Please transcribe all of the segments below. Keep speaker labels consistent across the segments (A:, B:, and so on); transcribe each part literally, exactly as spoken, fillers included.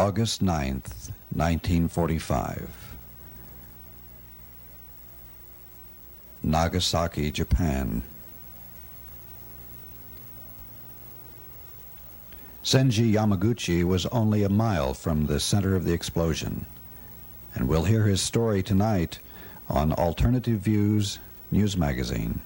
A: August ninth, nineteen forty-five. Nagasaki, Japan. Senji Yamaguchi was only a mile from the center of the explosion, and we'll hear his story tonight on Alternative Views News Magazine.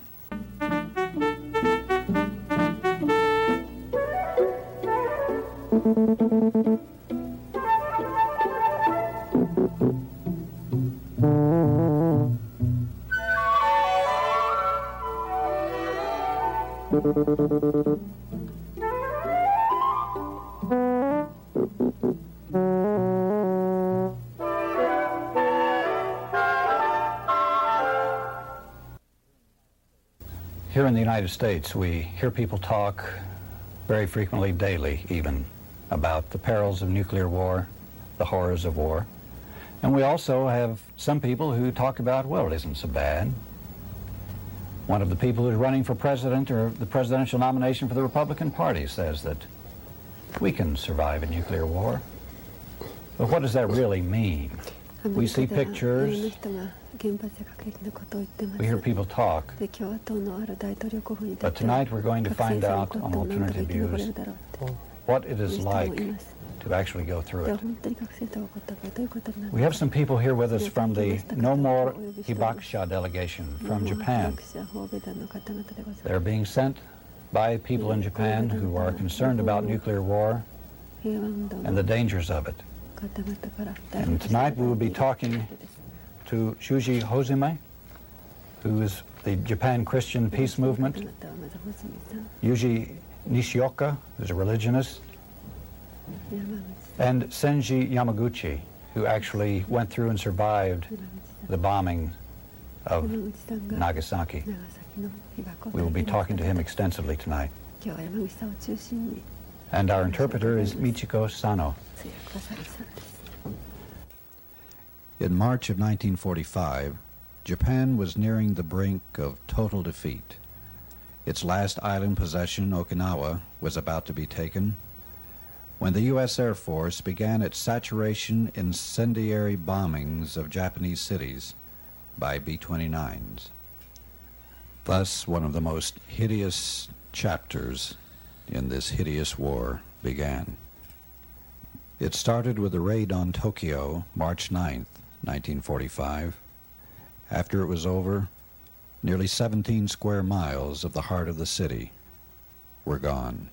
B: Here in the United States, we hear people talk very frequently, daily even, about the perils of nuclear war, the horrors of war. And we also have some people who talk about, well, it isn't so bad. One of the people who's running for president or the presidential nomination for the Republican Party says that we can survive a nuclear war. But what does that really mean? We see pictures, we hear people talk, but tonight we're going to find out on Alternative Views what it is like to actually go through it. We have some people here with us from the No More Hibakusha delegation from Japan. They're being sent by people in Japan who are concerned about nuclear war and the dangers of it. And tonight we will be talking to Shuji Hozime, who is the Japan Christian Peace Movement, Yuji Nishioka, who's a religionist, and Senji Yamaguchi, who actually went through and survived the bombing of Nagasaki. We will be talking to him extensively tonight. And our interpreter is Michiko Sano.
A: In March of nineteen forty-five, Japan was nearing the brink of total defeat. Its last island possession, Okinawa, was about to be taken when the U S Air Force began its saturation incendiary bombings of Japanese cities by B twenty-nines. Thus, one of the most hideous chapters in this hideous war began. It started with a raid on Tokyo, March ninth, nineteen forty-five. After it was over, nearly seventeen square miles of the heart of the city were gone,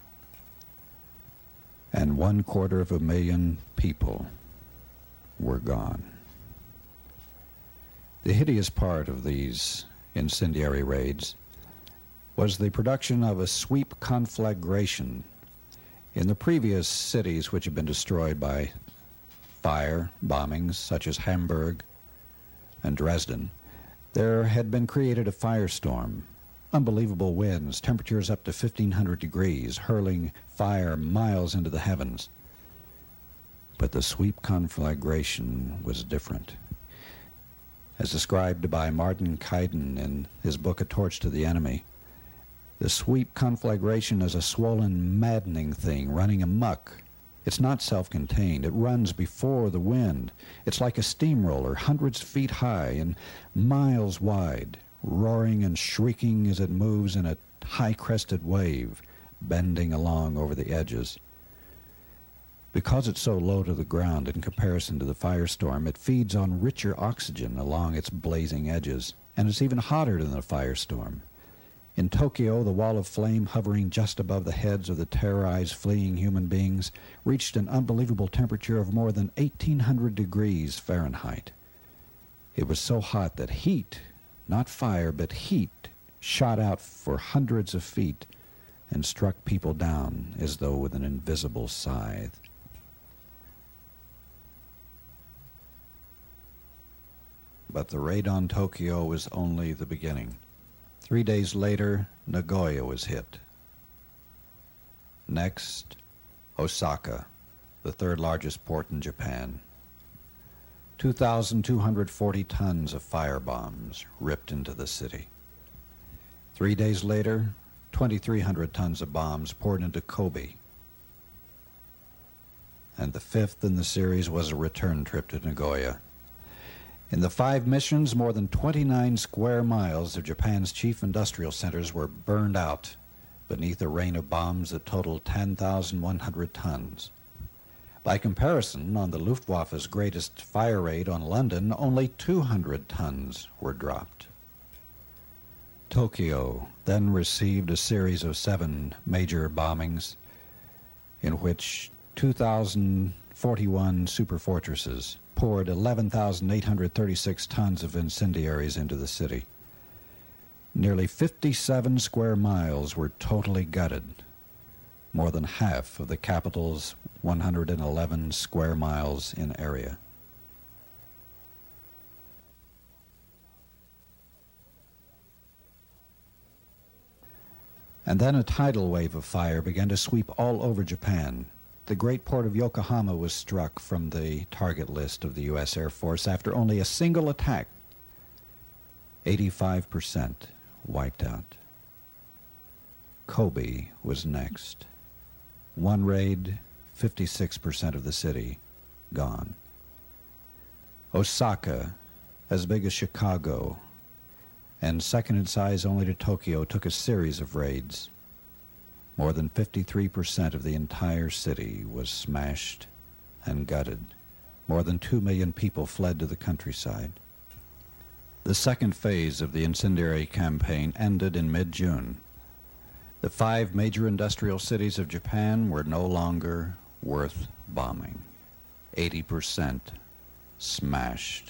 A: and one quarter of a million people were gone. The hideous part of these incendiary raids was the production of a sweep conflagration in the previous cities which had been destroyed by fire bombings, such as Hamburg and Dresden. There had been created a firestorm, unbelievable winds, temperatures up to fifteen hundred degrees, hurling fire miles into the heavens. But the sweep conflagration was different. As described by Martin Kaiden in his book A Torch to the Enemy, the sweep conflagration is a swollen, maddening thing running amok. It's not self-contained. It runs before the wind. It's like a steamroller, hundreds of feet high and miles wide, roaring and shrieking as it moves in a high-crested wave, bending along over the edges. Because it's so low to the ground in comparison to the firestorm, it feeds on richer oxygen along its blazing edges, and it's even hotter than the firestorm. In Tokyo, the wall of flame hovering just above the heads of the terrorized, fleeing human beings reached an unbelievable temperature of more than eighteen hundred degrees Fahrenheit. It was so hot that heat, not fire, but heat, shot out for hundreds of feet and struck people down as though with an invisible scythe. But the raid on Tokyo was only the beginning. Three days later, Nagoya was hit. Next, Osaka, the third largest port in Japan. two thousand two hundred forty tons of firebombs ripped into the city. Three days later, two thousand three hundred tons of bombs poured into Kobe. and the fifth in the series was a return trip to Nagoya. In the five missions, more than twenty-nine square miles of Japan's chief industrial centers were burned out beneath a rain of bombs that totaled ten thousand one hundred tons. By comparison, on the Luftwaffe's greatest fire raid on London, only two hundred tons were dropped. Tokyo then received a series of seven major bombings in which two thousand forty-one superfortresses poured eleven thousand eight hundred thirty-six tons of incendiaries into the city. Nearly fifty-seven square miles were totally gutted, more than half of the capital's one hundred eleven square miles in area. And then a tidal wave of fire began to sweep all over Japan. The great port of Yokohama was struck from the target list of the U S Air Force after only a single attack. eighty-five percent wiped out. Kobe was next. One raid, fifty-six percent of the city gone. Osaka, as big as Chicago, and second in size only to Tokyo, took a series of raids. More than fifty-three percent of the entire city was smashed and gutted. More than two million people fled to the countryside. The second phase of the incendiary campaign ended in mid-June. The five major industrial cities of Japan were no longer worth bombing. eighty percent smashed.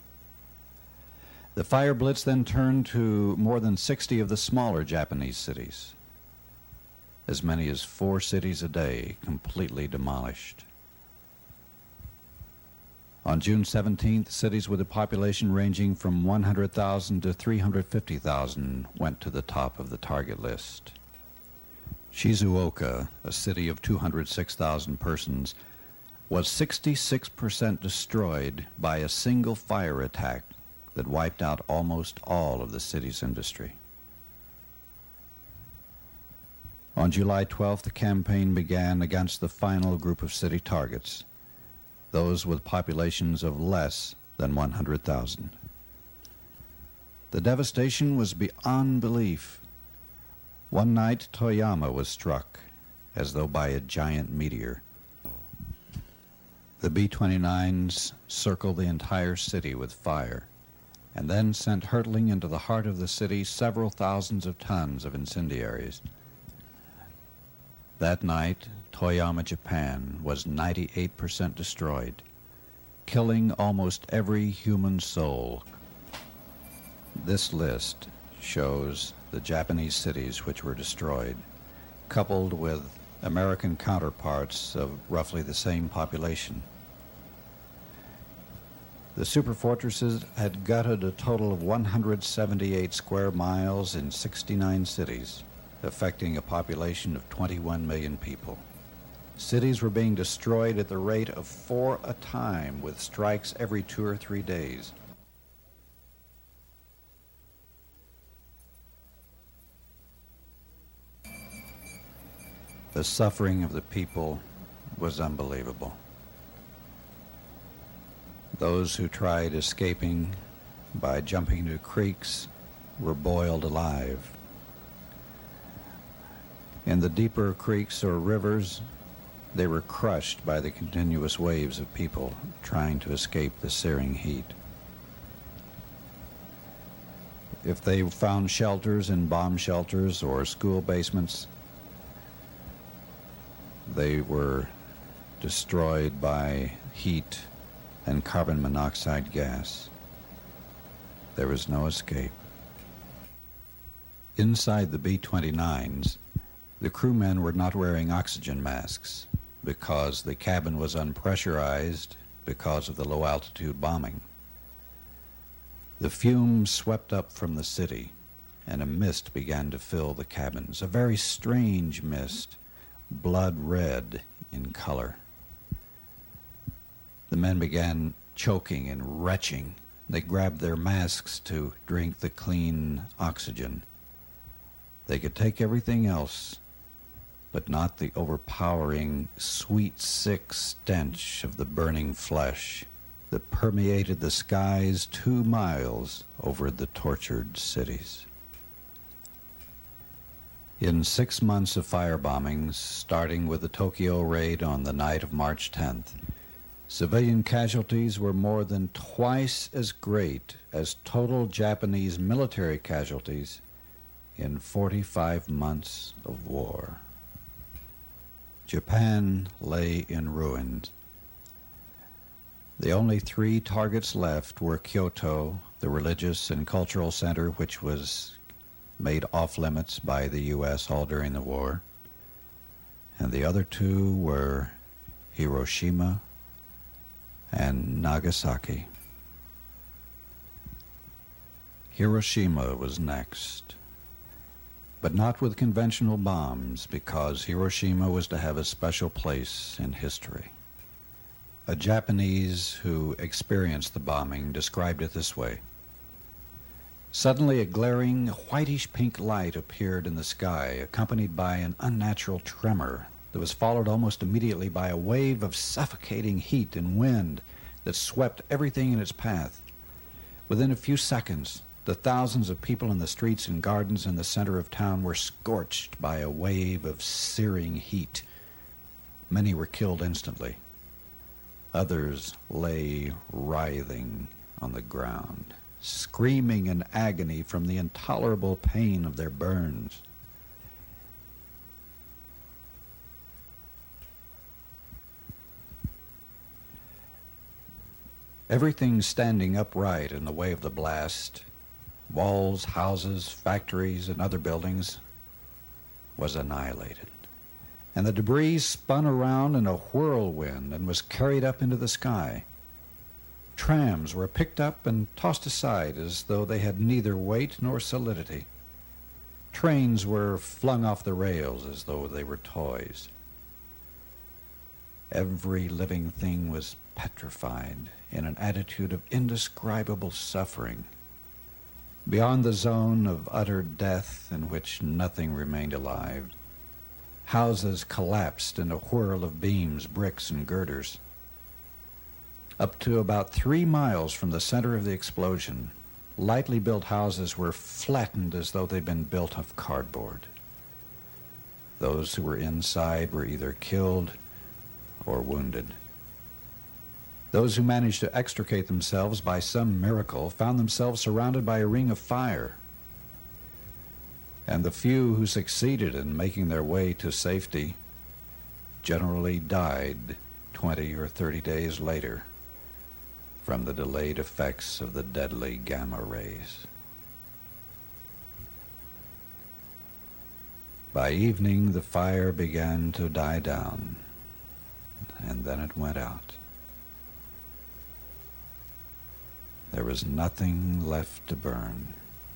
A: The fire blitz then turned to more than sixty of the smaller Japanese cities. As many as four cities a day completely demolished. On June seventeenth, cities with a population ranging from one hundred thousand to three hundred fifty thousand went to the top of the target list. Shizuoka, a city of two hundred six thousand persons, was sixty-six percent destroyed by a single fire attack that wiped out almost all of the city's industry. On July twelfth, the campaign began against the final group of city targets, those with populations of less than one hundred thousand. The devastation was beyond belief. One night, Toyama was struck as though by a giant meteor. The B twenty-nines circled the entire city with fire and then sent hurtling into the heart of the city several thousands of tons of incendiaries. That night, Toyama, Japan, was ninety-eight percent destroyed, killing almost every human soul. This list shows the Japanese cities which were destroyed, coupled with American counterparts of roughly the same population. The superfortresses had gutted a total of one hundred seventy-eight square miles in sixty-nine cities, affecting a population of twenty-one million people. Cities were being destroyed at the rate of four a time, with strikes every two or three days. The suffering of the people was unbelievable. Those who tried escaping by jumping into creeks were boiled alive. In the deeper creeks or rivers, they were crushed by the continuous waves of people trying to escape the searing heat. If they found shelters in bomb shelters or school basements, they were destroyed by heat and carbon monoxide gas. There was no escape. Inside the B twenty-nines, the crewmen were not wearing oxygen masks because the cabin was unpressurized because of the low-altitude bombing. The fumes swept up from the city, and a mist began to fill the cabins, a very strange mist, blood red in color. The men began choking and retching. They grabbed their masks to drink the clean oxygen. They could take everything else, but not the overpowering, sweet, sick stench of the burning flesh that permeated the skies two miles over the tortured cities. In six months of firebombings, starting with the Tokyo raid on the night of March tenth, civilian casualties were more than twice as great as total Japanese military casualties in forty-five months of war. Japan lay in ruins. The only three targets left were Kyoto, the religious and cultural center which was made off-limits by the U S all during the war, and the other two were Hiroshima and Nagasaki. Hiroshima was next, but not with conventional bombs, because Hiroshima was to have a special place in history. A Japanese who experienced the bombing described it this way: "Suddenly a glaring whitish-pink light appeared in the sky, accompanied by an unnatural tremor that was followed almost immediately by a wave of suffocating heat and wind that swept everything in its path. Within a few seconds, the thousands of people in the streets and gardens in the center of town were scorched by a wave of searing heat. Many were killed instantly. Others lay writhing on the ground, screaming in agony from the intolerable pain of their burns. Everything standing upright in the way of the blast, walls, houses, factories, and other buildings, was annihilated, and the debris spun around in a whirlwind and was carried up into the sky. Trams were picked up and tossed aside as though they had neither weight nor solidity. Trains were flung off the rails as though they were toys. Every living thing was petrified in an attitude of indescribable suffering, beyond the zone of utter death in which nothing remained alive. Houses collapsed in a whirl of beams, bricks, and girders. Up to about three miles from the center of the explosion, lightly built houses were flattened as though they'd been built of cardboard. Those who were inside were either killed or wounded. Those who managed to extricate themselves by some miracle found themselves surrounded by a ring of fire. And the few who succeeded in making their way to safety generally died twenty or thirty days later from the delayed effects of the deadly gamma rays. By evening, the fire began to die down, and then it went out. There was nothing left to burn.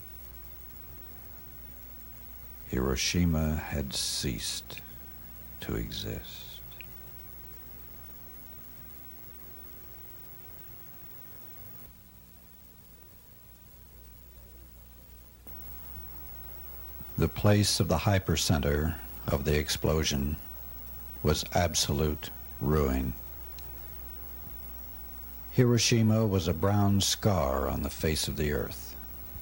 A: Hiroshima had ceased to exist. The place of the hypercenter of the explosion was absolute ruin. Hiroshima was a brown scar on the face of the earth.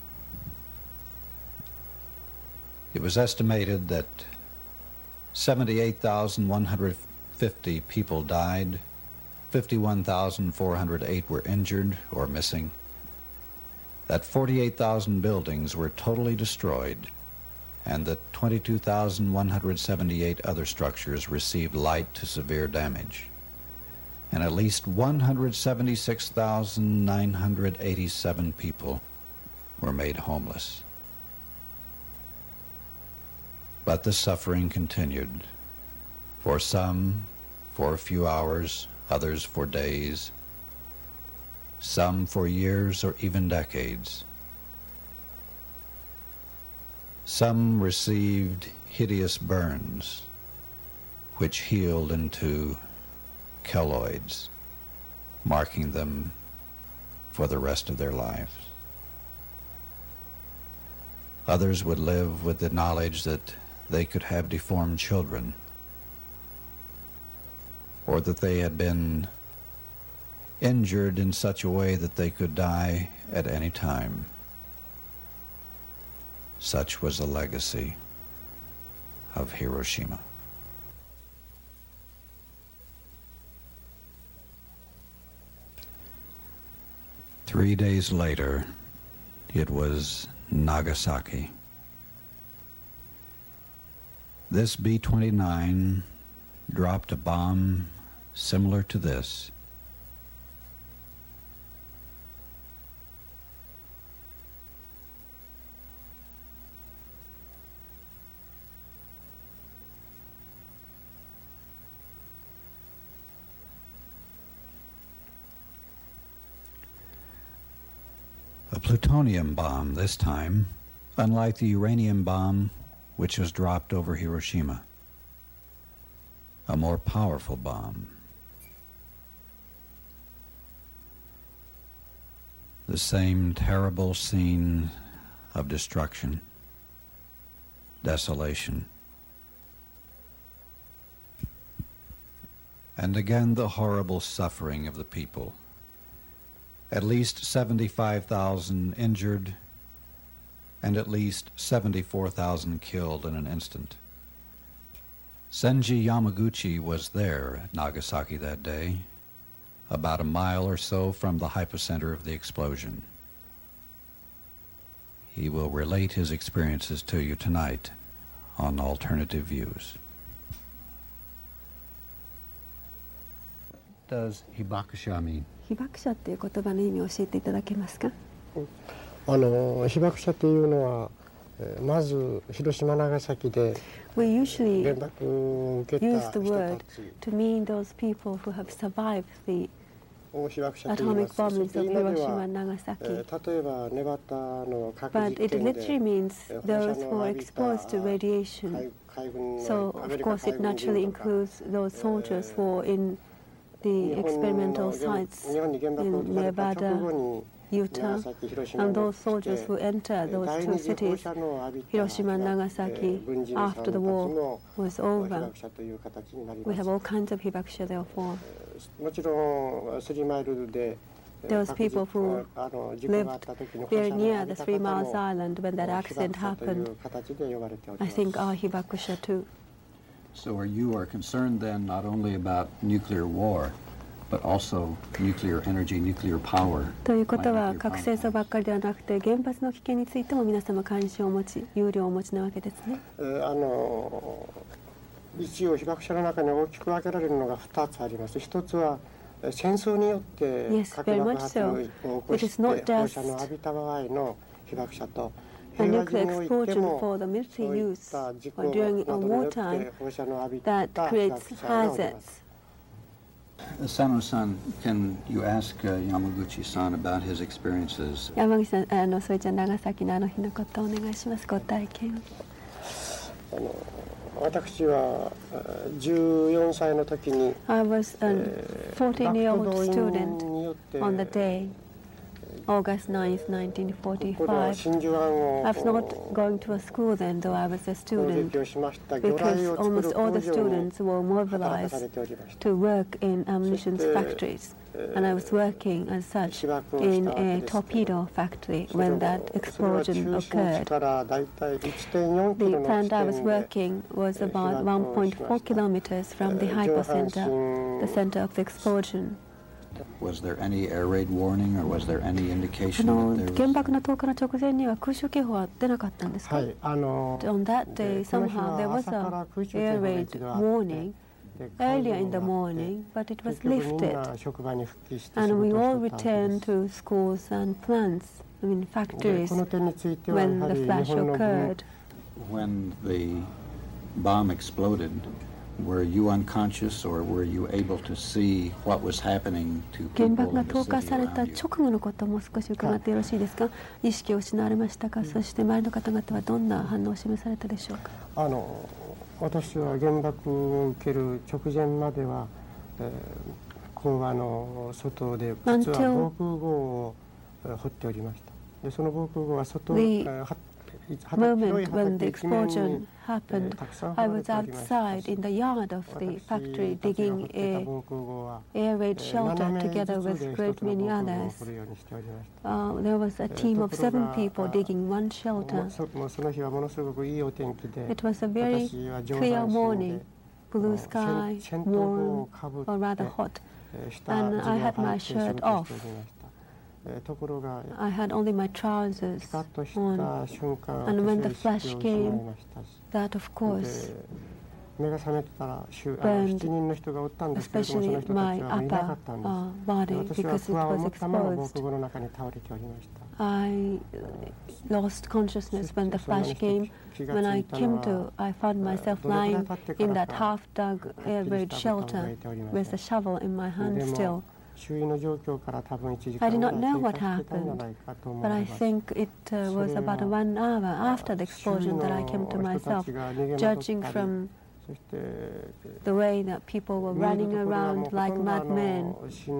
A: It was estimated that seventy-eight thousand one hundred fifty people died, fifty-one thousand four hundred eight were injured or missing, that forty-eight thousand buildings were totally destroyed, and that twenty-two thousand one hundred seventy-eight other structures received light to severe damage, and at least one hundred seventy-six thousand nine hundred eighty-seven people were made homeless. But the suffering continued, for some for a few hours, others for days, some for years or even decades. Some received hideous burns, which healed into keloids, marking them for the rest of their lives. Others would live with the knowledge that they could have deformed children or that they had been injured in such a way that they could die at any time. Such was the legacy of Hiroshima. Three days later, it was Nagasaki. This B twenty-nine dropped a bomb similar to this. A plutonium bomb this time, unlike the uranium bomb which was dropped over Hiroshima. A more powerful bomb. The same terrible scene of destruction, desolation. And again the horrible suffering of the people. At least seventy-five thousand injured and at least seventy-four thousand killed in an instant. Senji Yamaguchi was there at Nagasaki that day, about a mile or so from the hypocenter of the explosion. He will relate his experiences to you tonight on Alternative Views. What does hibakusha mean?
C: 被爆者っていう言葉の意味を教えていただけますか？
D: あの被爆者というのは、えー、まず広島長崎で
C: We usually
D: 原爆を受けた
C: use the
D: 人
C: word
D: たち
C: to mean those people who have survived the
D: を被爆者と言いま
C: atomic
D: す。そ
C: bombings
D: して
C: of
D: 今で
C: Hiroshima
D: は、
C: and
D: え
C: Nagasaki.
D: ー例えばネバタの核
C: But
D: 実
C: it
D: 験で
C: literally means
D: えー
C: those
D: 放射
C: who
D: 能を
C: are
D: 浴びた
C: exposed to radiation.
D: 海海軍の
C: So
D: ア
C: of
D: メリカ
C: course
D: 海
C: it
D: 軍
C: naturally
D: 人とか
C: includes those soldiers who are in the
D: 日本
C: experimental
D: の
C: sites
D: 日本に原爆を
C: in
D: 撃たれた直後
C: Nevada,
D: に
C: Utah,
D: 長崎広島
C: and
D: に
C: those
D: 来
C: soldiers
D: て
C: who entered
D: 第
C: those
D: 二
C: two
D: 次放
C: cities,
D: 射能を浴びた
C: Hiroshima and
D: え
C: Nagasaki,
D: ー軍人さんたち
C: after the war
D: も
C: was
D: 被
C: over.
D: 爆者という形になり
C: We
D: ま
C: have
D: す。
C: all kinds of hibakusha therefore.
D: もちろんスリーマイルで
C: Those people who
D: あの事故があった時に放射
C: very
D: 能を
C: near
D: 浴び
C: the
D: た
C: Three
D: 方
C: Miles
D: も
C: Island when that
D: 被爆
C: accident
D: 者とい
C: happened,
D: う形で呼ばれており
C: I
D: ます。
C: think are hibakusha too.
A: So are you are concerned then not only about nuclear war, but also nuclear energy, nuclear power?
C: ということは
A: by nuclear
C: 核
A: power
C: 戦争
A: plants.
C: ばっかりではなくて原発の危険についても皆様関心を持ち憂慮をお持ちなわけですね。
D: えーあの一応被爆者の中に大きく分けられるのがふたつあります。一つはえー戦争によって
C: Yes,
D: 核
C: very
D: 爆
C: much
D: 発
C: so.
D: を起こ
C: It
D: し
C: is
D: て
C: not
D: 放
C: just
D: 射能を浴びた場合の被爆者と
C: A
D: 平和
C: nuclear
D: 時において
C: explosion
D: も
C: for the
D: そう
C: military
D: いっ
C: use
D: た事故
C: or
D: な
C: during
D: ど
C: a
D: によって
C: wartime
D: 放射能を浴び
C: that
D: た被
C: creates
D: 爆者がおります。
C: hazards.
A: Sano-san, can you ask uh, Yamaguchi-san about his experiences?
C: 山口さん、あのそれじゃ長崎のあの日のことをお願いします。ご体験。
D: あの私はえーじゅうよんさいの時に
C: I was a
D: えー
C: fourteen-year-old
D: 学徒動
C: student
D: 員によって
C: on the day, August ninth,
D: これは
C: nineteen forty-five.
D: 真珠湾を
C: I was not going to a school then, though I was a
D: 攻
C: student,
D: 撃をしました魚雷
C: because
D: を作る
C: almost all
D: 工
C: the
D: 場に
C: students were
D: 働かさ
C: mobilized
D: れておりました。
C: to work in ammunition
D: そして
C: factories, and I was working as such
D: 被爆をし
C: in
D: たわけ
C: a
D: ですけど
C: torpedo factory
D: それ
C: when
D: も
C: that
D: それは
C: explosion
D: 中心地
C: occurred.
D: からだいたい いってんよんキ
C: The
D: ロの地
C: plant I was
D: 点で
C: working was about
D: 被爆を
C: one point
D: しま
C: four
D: した。
C: kilometers from the
D: えー上半
C: hypocenter, the
D: 身
C: center of the explosion.
A: Was there any air raid warning or was there any
C: あ
A: indication
C: の
A: that there
C: 原
A: was...
C: 爆の投下の直前には空襲警報は出なかったんですか？
D: はい、あの
C: On that
D: で
C: day,
D: この日
C: somehow there
D: は
C: was
D: 朝から
C: a
D: 空襲警
C: air
D: 報が
C: raid
D: 一度あって
C: warning
D: で
C: earlier in the
D: 解除があって
C: morning, but it was
D: 結局みん
C: lifted,
D: な職場に復帰して仕
C: and
D: 事
C: we
D: を
C: all
D: してたわけで
C: returned
D: す。
C: to schools and plants, I mean
D: で
C: factories,
D: この点についてはや
C: when
D: は
C: the
D: り
C: flash
D: 日本の軍
C: occurred.
A: When the bomb exploded, were you unconscious or were you able to see what was happening to
C: 原
A: people
C: 爆が
A: in the
C: 投下
A: city
C: された
A: around you?
C: 直後のことをもう少し伺ってよろしいですか？意識を失われましたか？そして周りの方々はどんな反応を示されたでしょうか？
D: あの私は原爆を受ける直前までは、えー、講話の外で実は
C: Until
D: 防空壕をえー掘っておりました。でその防空壕は外、
C: The
D: えーはは広い
C: moment when the
D: 畑一面に
C: explosion happened, I was outside in the yard of the factory digging a air raid shelter together with a great many others. Uh, there was a team of seven people digging one shelter. It was a very clear morning, blue sky, warm, or rather hot, and I had my shirt off. I had only my trousers on, and when the flash came, that of course burned, especially my upper uh, body, because it was exposed. I lost consciousness when the flash came. When I came to, I found myself lying in that half-dug air raid shelter with a shovel in my hand still. I did not know what happened, but I think it uh, was about one hour after the explosion that I came to myself, judging from the way that people were running around like madmen.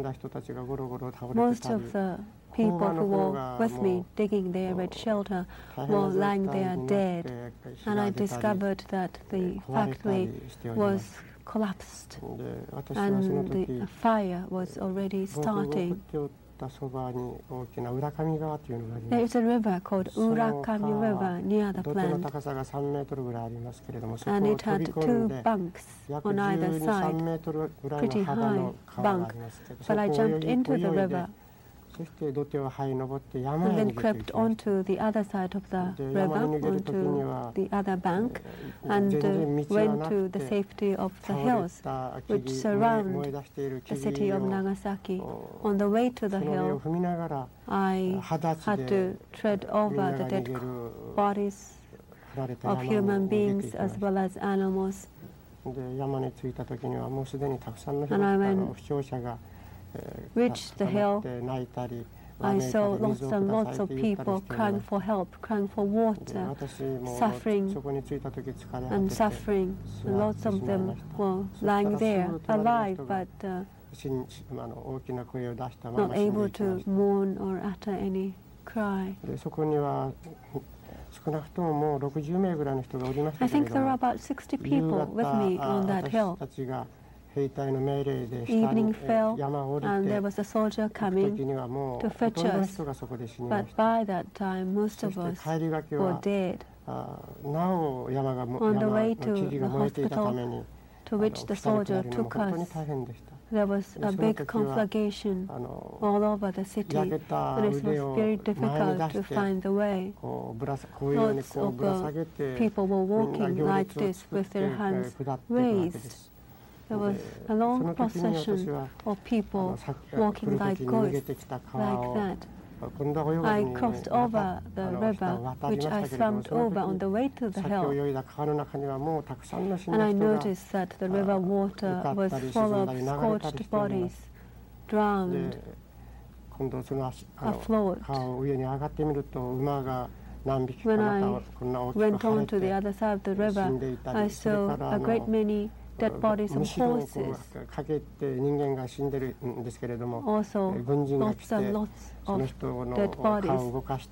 C: Most of the people who were with me digging their red shelter were lying there dead, and I discovered that the factory was collapsed and the fire was already starting. There is a river called Urakami River near the plant, and it had two banks on either side, pretty high bank, but I jumped into the river and then crept onto the other side of the river, onto the other bank, and uh, went to the safety of the hills which surround the city of Nagasaki. On the way to the hill, I had to tread over the dead bodies of human beings as well as animals. And I went reached the hill, I saw lots and lots of people crying for help, crying for water, suffering and suffering. And lots of them were lying there, alive, but uh, not able to mourn or utter any cry. I think there were about sixty people with me on that hill. Evening fell, and there was a soldier coming to fetch us, but by that time most of us were dead. On the way to the hospital to which the soldier took us, there was a big conflagration all over the city, and it was very difficult to find the way. Lots of uh, people were walking like this with their hands raised. There was a long procession of people walking like ghosts, like that. I crossed over the river, which I swam over on the way to the hill, and I noticed that the river water was full of scorched bodies, drowned, afloat. When I went on to the other side of the river, I saw a great many dead bodies of horses. Also, lots and lots of dead bodies.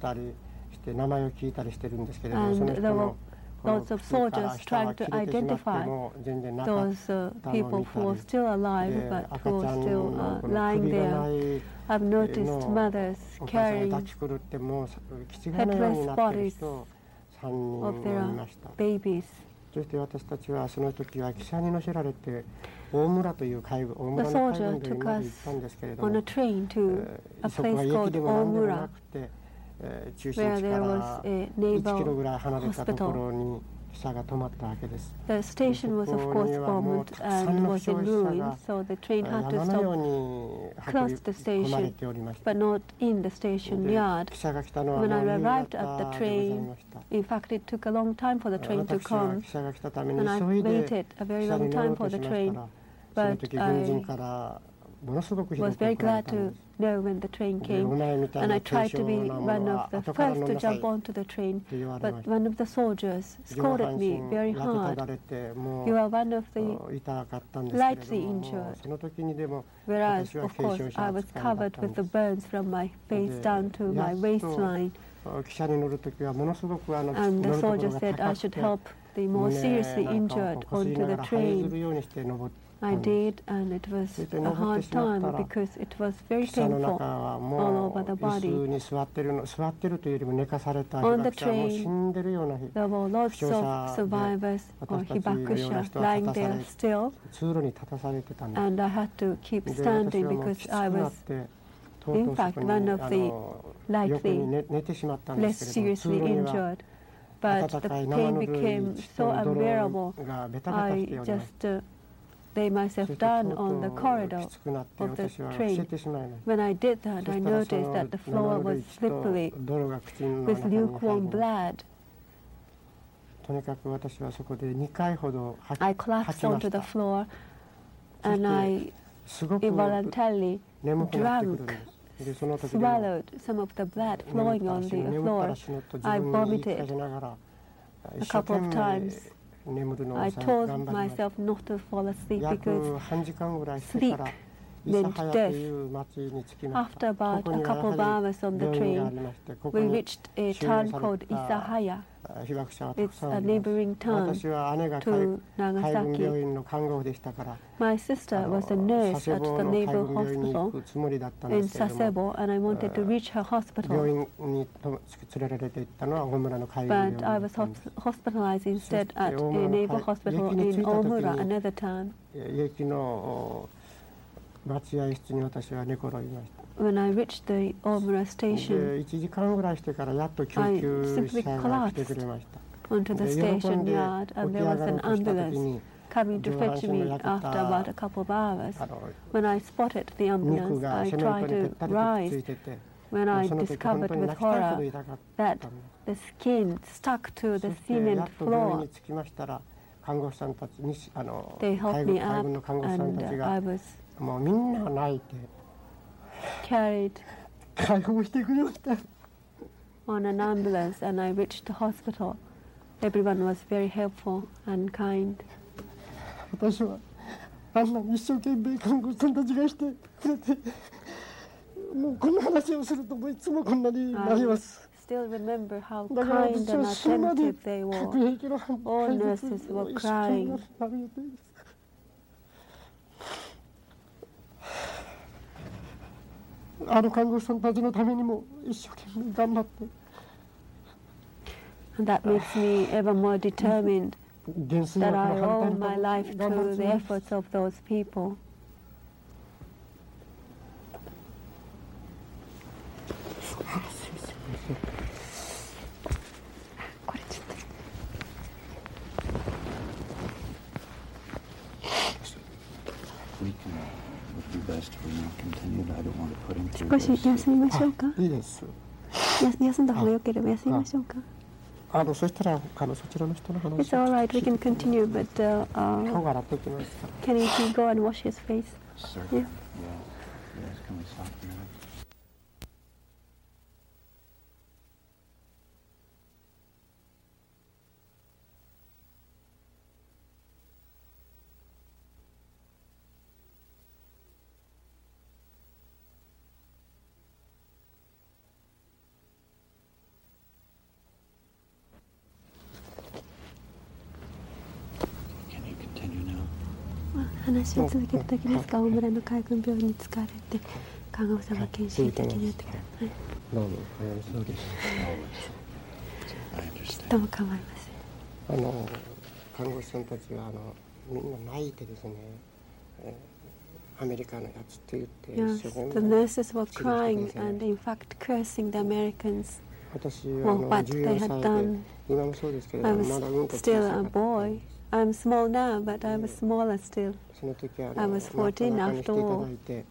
C: And there were lots of soldiers trying to identify those uh, people who were still alive but who were still uh, lying there. I've noticed mothers carrying headless bodies of their babies. The soldier took us on a train to a place called Omura, where there was a naval hospital. The station was of course bombed and was in ruins, so the train had to stop close to the station, but not in the station yard. When I arrived at the train, in fact it took a long time for the train to come, and I waited a very long time for the train, but I was very glad to know when the train came, and I tried to be one of the first to jump onto the train, but one of the soldiers scolded me very hard. You are one of the lightly injured, whereas, of course, I was covered with the burns from my face down to my waistline, And the soldier said I should help the more seriously injured onto the train. I did, and it was a hard time because it was very painful all over the body. On the train, there were lots of survivors or hibakusha lying there still, and I had to keep standing because I was, in fact, one of the likely less seriously injured. But the pain became so unbearable, I just uh, lay myself down on the corridor of the train. When I did that, I noticed that the floor was slippery with lukewarm blood. I collapsed onto the floor and I involuntarily drank, swallowed some of the blood flowing on the floor. I vomited a couple of times. I told myself not to fall asleep because sleep meant death. After about a couple of hours on the train, we reached a town called Isahaya. It's a neighboring town to Nagasaki. My sister was a nurse at the naval hospital in Sasebo, and I wanted to reach her hospital. But I was hospitalized instead at a naval hospital in Omura, another town. When I reached the Omura station, I simply collapsed onto the station yard, and there was an ambulance coming to fetch me after about a couple of hours. When I spotted the ambulance, I tried to rise. When I discovered with horror that the skin stuck to the cement floor, they helped me up, and uh, I was carried on an ambulance, and I reached the hospital. Everyone was very helpful and kind. I still remember how kind and attentive they were. All nurses were crying. And that makes me ever more determined that I owe my life to the efforts of those people.
B: We can, would be best if we now continued. I don't want to put him through
C: 少し休みましょうか。
D: いいです。
C: や休んだ方が良ければ休みましょうか。
D: あのそしたらあのそちらの人の話。
C: It's all right. We can continue, but uh, uh,
D: 顔が洗ってきますから。
C: can he go and wash his face?
B: Sir.
C: Yeah.
B: Yeah. Yes. Can we stop a minute? Can you continue now?
C: 話を続けていただけますか。大村の海軍病院に使われて看護婦さんが検診的にやってください。
D: どうもそうです。
C: どうも構いません。
D: あの看護師さんたちはあのみんな泣いてですね、えー、アメリカのやつって言って一生懸命。
C: Yes, the nurses were crying and in fact cursing the Americans for what they had done. I was still a boy. I'm small now, but I was smaller still. I was fourteen after all.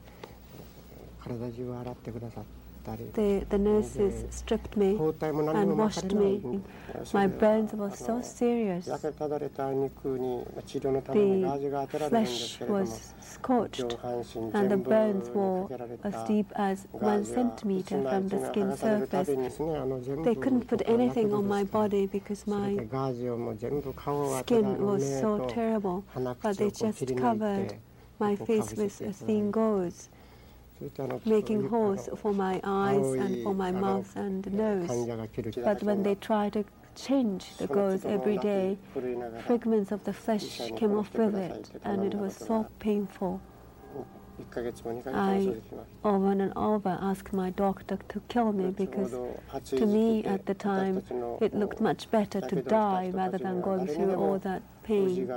C: The, the nurses stripped me and washed me. My burns were so serious. The flesh was scorched and the burns were as deep as one centimeter from the skin surface. They couldn't put anything on my body because my skin was so terrible, but they just covered my face with a thin gauze. making holes for my eyes and for my mouth and nose. But when they try to change the gauze every day, fragments of the flesh came off with it, and it was so painful. I over and over asked my doctor to kill me because to me at the time it looked much better to die rather than going through all that pain.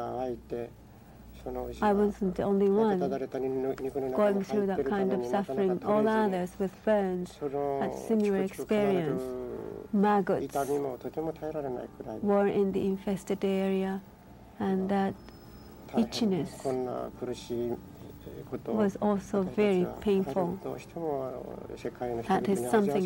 C: I wasn't the only one going through that kind of suffering. All others with burns had similar experience. Maggots were in the infested area, and that itchiness was also very painful. That is something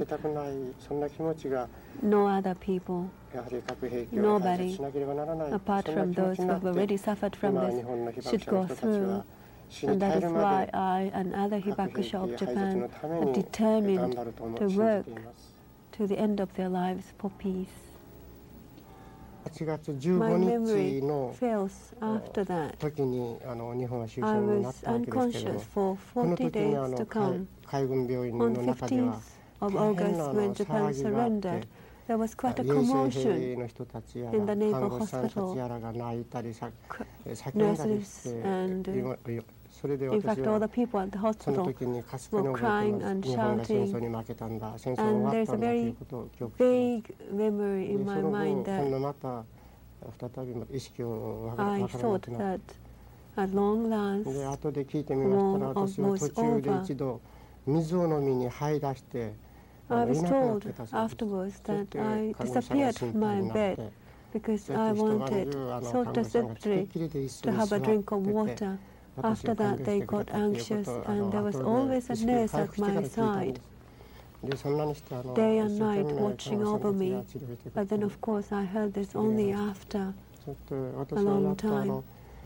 C: no other people, nobody, apart from those who have already suffered from this, should go through. And that is why I and other hibakusha of Japan are determined to work to the end of their lives for peace. My memory fails after that. I was unconscious for forty days to come. On fifteenth of August, when Japan surrendered, there was quite a commotion in the naval hospital. Nurses and, uh, in fact, all the people at the hospital were crying and shouting. And there's a very vague memory in my mind that I thought that at long last, war was over. I was told afterwards that I disappeared from my bed because I wanted so desperately to have a drink of water. After that, they got anxious, and there was always a nurse at my side, day and night watching over me. But then, of course, I heard this only after a long time.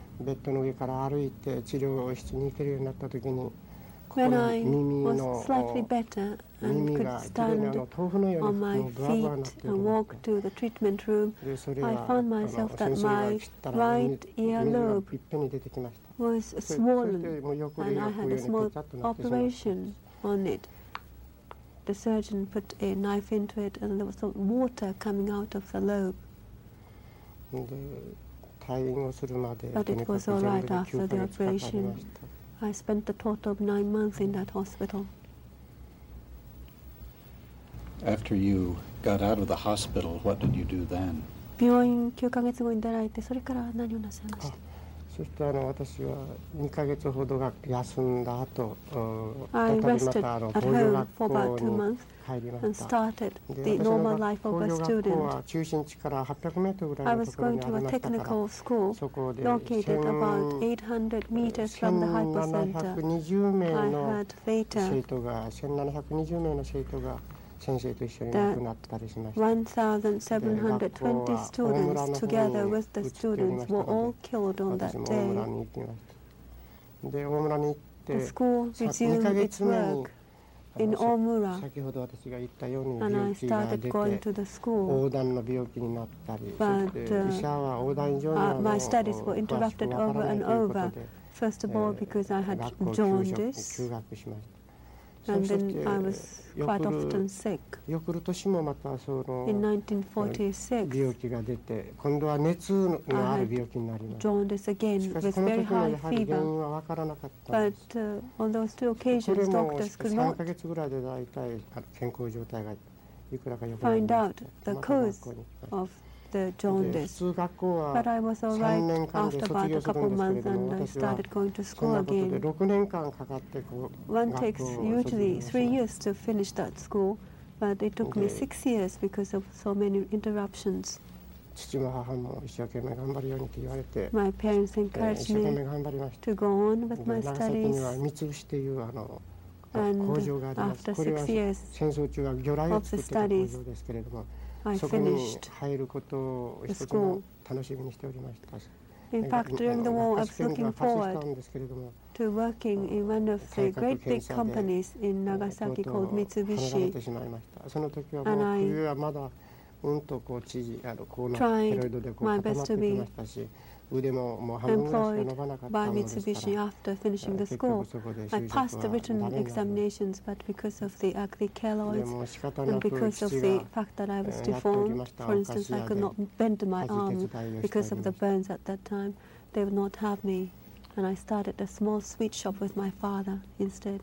C: When I was slightly better and could stand on my feet and walk to the treatment room, I found myself that my right earlobe was swollen, and I had a small operation on it. The surgeon put a knife into it, and there was some water coming out of the lobe. But it was all right after the operation. I spent a total of nine months in that hospital.
A: After you got out of the hospital, what did you do then?
C: 病院きゅうかげつごに出られて、それから何をなさいました？
D: そしてあの私はにかげつほどが休んだ後、
C: 再びまたあの東洋学校に入りました。で、私の東洋学校は中心地からはっぴゃくメートルぐらいのところにありましたから、そこでせんななひゃくにじゅうめいの生徒がせんななひゃくにじゅうめいの生徒が先生と一緒に亡くなったりしました。 one thousand seven hundred twenty students together with the students were all killed on that day.
D: で、大村に行って、
C: The school resumed its work in Omura,
D: 先ほど私が言ったように
C: and
D: 病
C: I
D: 気が
C: started
D: 出
C: going
D: て、
C: to the school.
D: 横断の病気になったり、
C: But,
D: そして医者は横断以上に
C: Uh, my studies were interrupted over and over. First of all, because I had
D: 学校を
C: jaundice,
D: 休学しました。
C: and then I was quite often sick.
D: 翌年もまたその
C: In nineteen forty-six,
D: 病気が出て、今度は熱のある病気になりました。
C: jaundice again
D: しかし
C: with
D: この
C: very
D: 時も
C: high
D: やはり原
C: fever.
D: 因は分からなかったんです。
C: But uh, on those two
D: それ
C: occasions,
D: も
C: doctors could
D: さん
C: not
D: かげつぐらいで大体健康状態がいくらか良くなり
C: find
D: ま
C: out
D: して、
C: the
D: また学
C: cause
D: 校に行きました。
C: of the
D: で、普
C: jaundice.
D: 通学校は
C: But I was all
D: さん
C: right
D: 年間で
C: after
D: 卒
C: about
D: 業
C: a
D: する
C: couple
D: んですけれ
C: months,
D: ども、
C: and I
D: 私は
C: started going to
D: そん
C: school
D: なことで
C: again.
D: ろくねんかんかかってこう
C: One
D: 学
C: takes
D: 校を卒
C: usually
D: 業し
C: three
D: ま
C: years
D: した。
C: to finish that school, but it took me
D: Okay.
C: six years because of so many interruptions.
D: 父も母も一生懸命頑張るようにと言われて、
C: My parents
D: えー一
C: encouraged
D: 生懸命
C: me
D: 頑張りました。
C: to go on with
D: で
C: my
D: 長崎には
C: studies,
D: 三菱というあの
C: and
D: 工場があります。
C: after
D: これは
C: six years
D: 戦争中は魚雷を作っていた工場ですけれども、
C: I
D: そこに
C: finished
D: 入ることを
C: the
D: 一つ
C: school.
D: の楽しみにしておりました。
C: In fact, during the war, I
D: 学科
C: was
D: 試験では
C: looking
D: パスした
C: forward
D: んですけれども、
C: to working in one of the great big companies in
D: とう
C: Nagasaki
D: と
C: called
D: う離れ
C: Mitsubishi.
D: てしまいました。その時はも
C: And
D: う
C: I
D: 冬はまだうんとこう知事あのこうの
C: tried
D: ペロイドでこう
C: my
D: 固ま
C: best
D: って
C: to
D: き
C: be
D: ましたし、
C: employed by Mitsubishi after finishing the school. I passed the written examinations, but because of the ugly keloids and because of the fact that I was deformed, for instance, I could not bend my arm because of the burns at that time, they would not have me. And I started a small sweet shop with my father instead.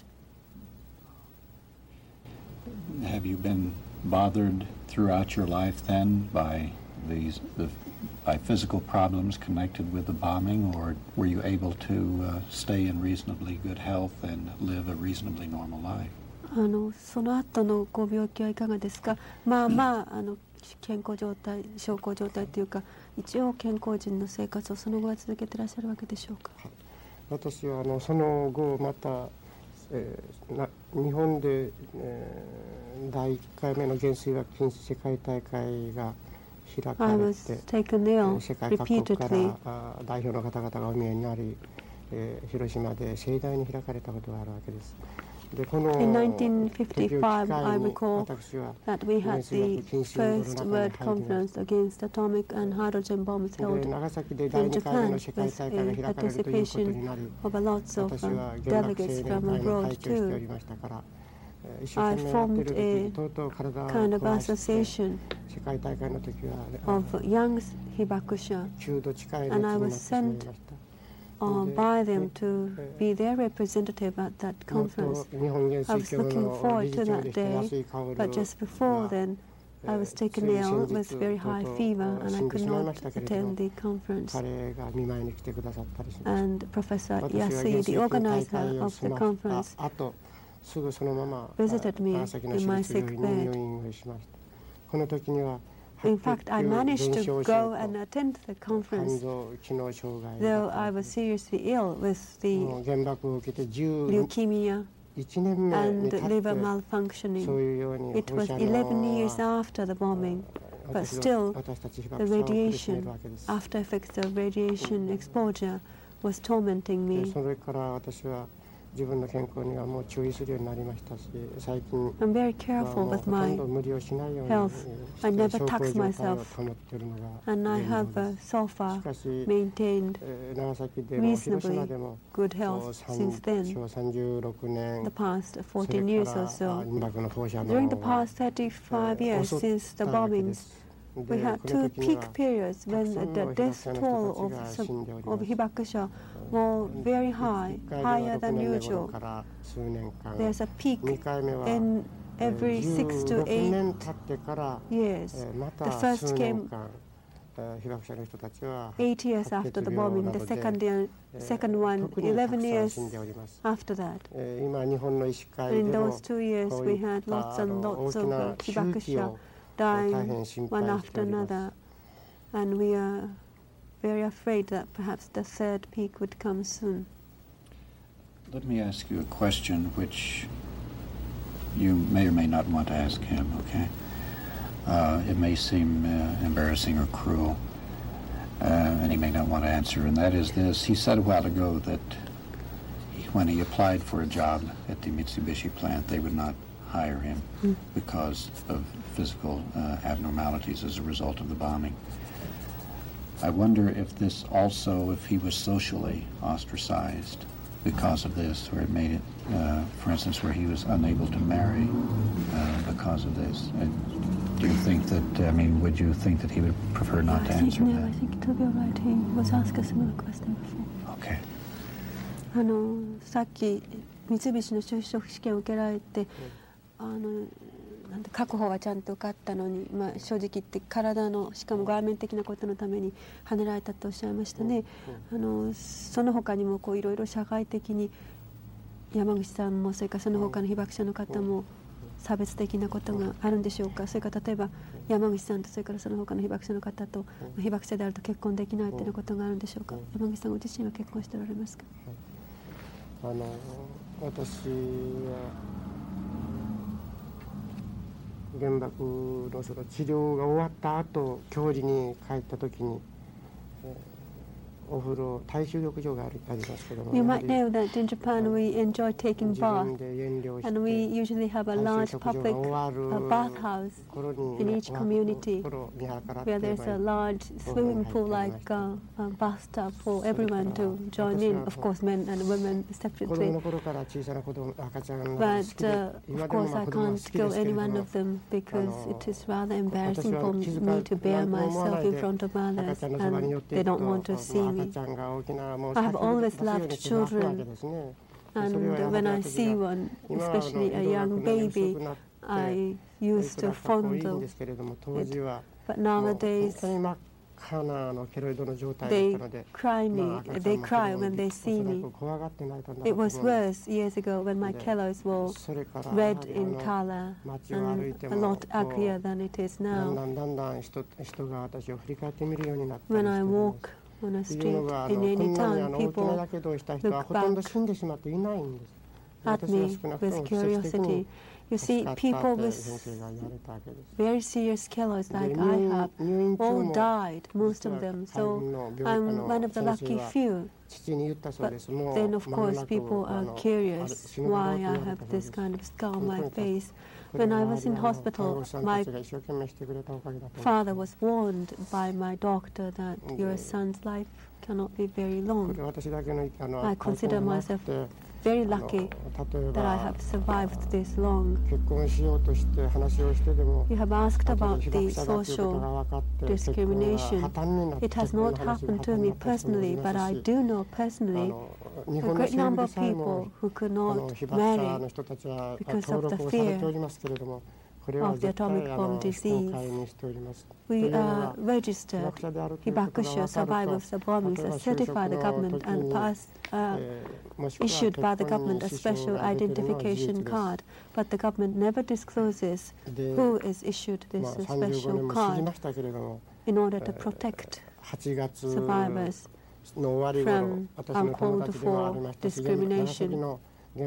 A: Have you been bothered throughout your life then by these the, by physical problems connected with the bombing, or were you able to uh, stay in reasonably good health and live a reasonably normal life?
C: あのその後のご病気はいかがですか。まあまああの健康状態、小康状態というか、一応健康人の生活をその後は続けていらっしゃるわけでしょうか。
D: 私はあのその後また、えー、な日本で、えー、だいいっかいめの原水爆禁止世界大会が開かれて、世界各国から代表の方々がお見えになり、えー、広島で盛大に開かれたことがあるわけです。
C: In nineteen fifty-five, I recall that we had the first World Conference against atomic and hydrogen bombs held in Japan with a participation of a lots of uh, delegates from abroad too. I formed a kind of association of young hibakusha, and I was sent Uh, by them to be their representative at that conference. I was looking forward to that day, but just before then, I was taken ill with very high fever and I could not attend the conference. And Professor Yasui, the organizer of the conference, visited me in my sick bed. In fact, I managed to go and attend the conference, though I was seriously ill with the leukemia and liver malfunctioning. It was eleven years after the bombing, but still the radiation, after effects of radiation exposure was tormenting me. I'm very careful with my health. I never tax myself, and I have uh, so far maintained reasonably good health since then, the past fourteen years or so. During the past thirty-five years since the bombings, we had two peak periods when the death toll of, of hibakusha was very high, higher than usual. There's a peak in every six to eight years. The first came eight years after the bombing, the second, year, second one eleven years after that. And in those two years, we had lots and lots of uh, hibakusha dying one after another, and we are very afraid that perhaps the third peak would come soon.
A: Let me ask you a question which you may or may not want to ask him, okay? Uh, it may seem uh, embarrassing or cruel, uh, and he may not want to answer, and that is this. He said a while ago that he, when he applied for a job at the Mitsubishi plant, they would not hire him mm. because of physical uh, abnormalities as a result of the bombing. I wonder if this also, if he was socially ostracized because of this, or it made it, uh, for instance, where he was unable to marry uh, because of this. Uh, do you think that, I mean, would you think that he would prefer not
C: I
A: to answer
C: think, no,
A: that?
C: I think to be right, he was asked a similar question before.
A: Okay.
C: あの、さっき三菱の就職試験を受けられて、あのなんて確保はちゃんと受かったのに、まあ、正直言って体のしかも外面的なことのために跳ねられたとおっしゃいましたね。あのその他にもこういろいろ社会的に山口さんもそれからその他の被爆者の方も差別的なことがあるんでしょうか。それから例えば山口さんとそれからその他の被爆者の方と被爆者であると結婚できないということがあるんでしょうか。山口さんご自身は結婚しておられますか。
D: あの私は原爆のその治療が終わった後、郷里に帰った時に、えー、
C: You might know that in Japan we enjoy taking baths, and we usually have a large public uh, bathhouse in each community where there's a large swimming pool-like uh, uh, bathtub for everyone to join in, of course men and women separately. But uh, of course I can't go any one of them because it is rather embarrassing for me to bear myself in front of others, and they don't want to see me. I have always loved children, and when I see one, especially a young baby, I used to fondle it. But nowadays, they cry me. They cry when they see me. It was worse years ago when my keloids were red in color and a lot uglier than it is now. When I walk on a street in any town, people look back at me with curiosity. You see, people with very serious keloids like I have all died, most of them, so I'm one of the lucky few. But then, of course, people are curious why I have this kind of scar on my face. When I was in hospital, my father was warned by my doctor that your son's life cannot be very long. I consider myself very lucky that I have survived this long. You have asked about the social discrimination. It has not happened to me personally, but I do know personally a great number of people who could not marry because of the fear of the atomic bomb disease. We are registered Hibakusha survivors of the bombings, are certified the government and passed, uh, issued by the government a special identification card, but the government never discloses who is issued this special card in order to protect survivors from uncalled for discrimination.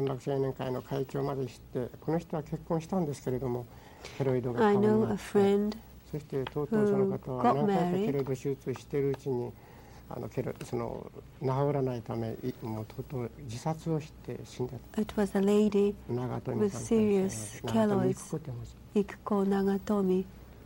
C: I know a friend who got married. It was a lady with serious keloids, Ikuko Nagatomi,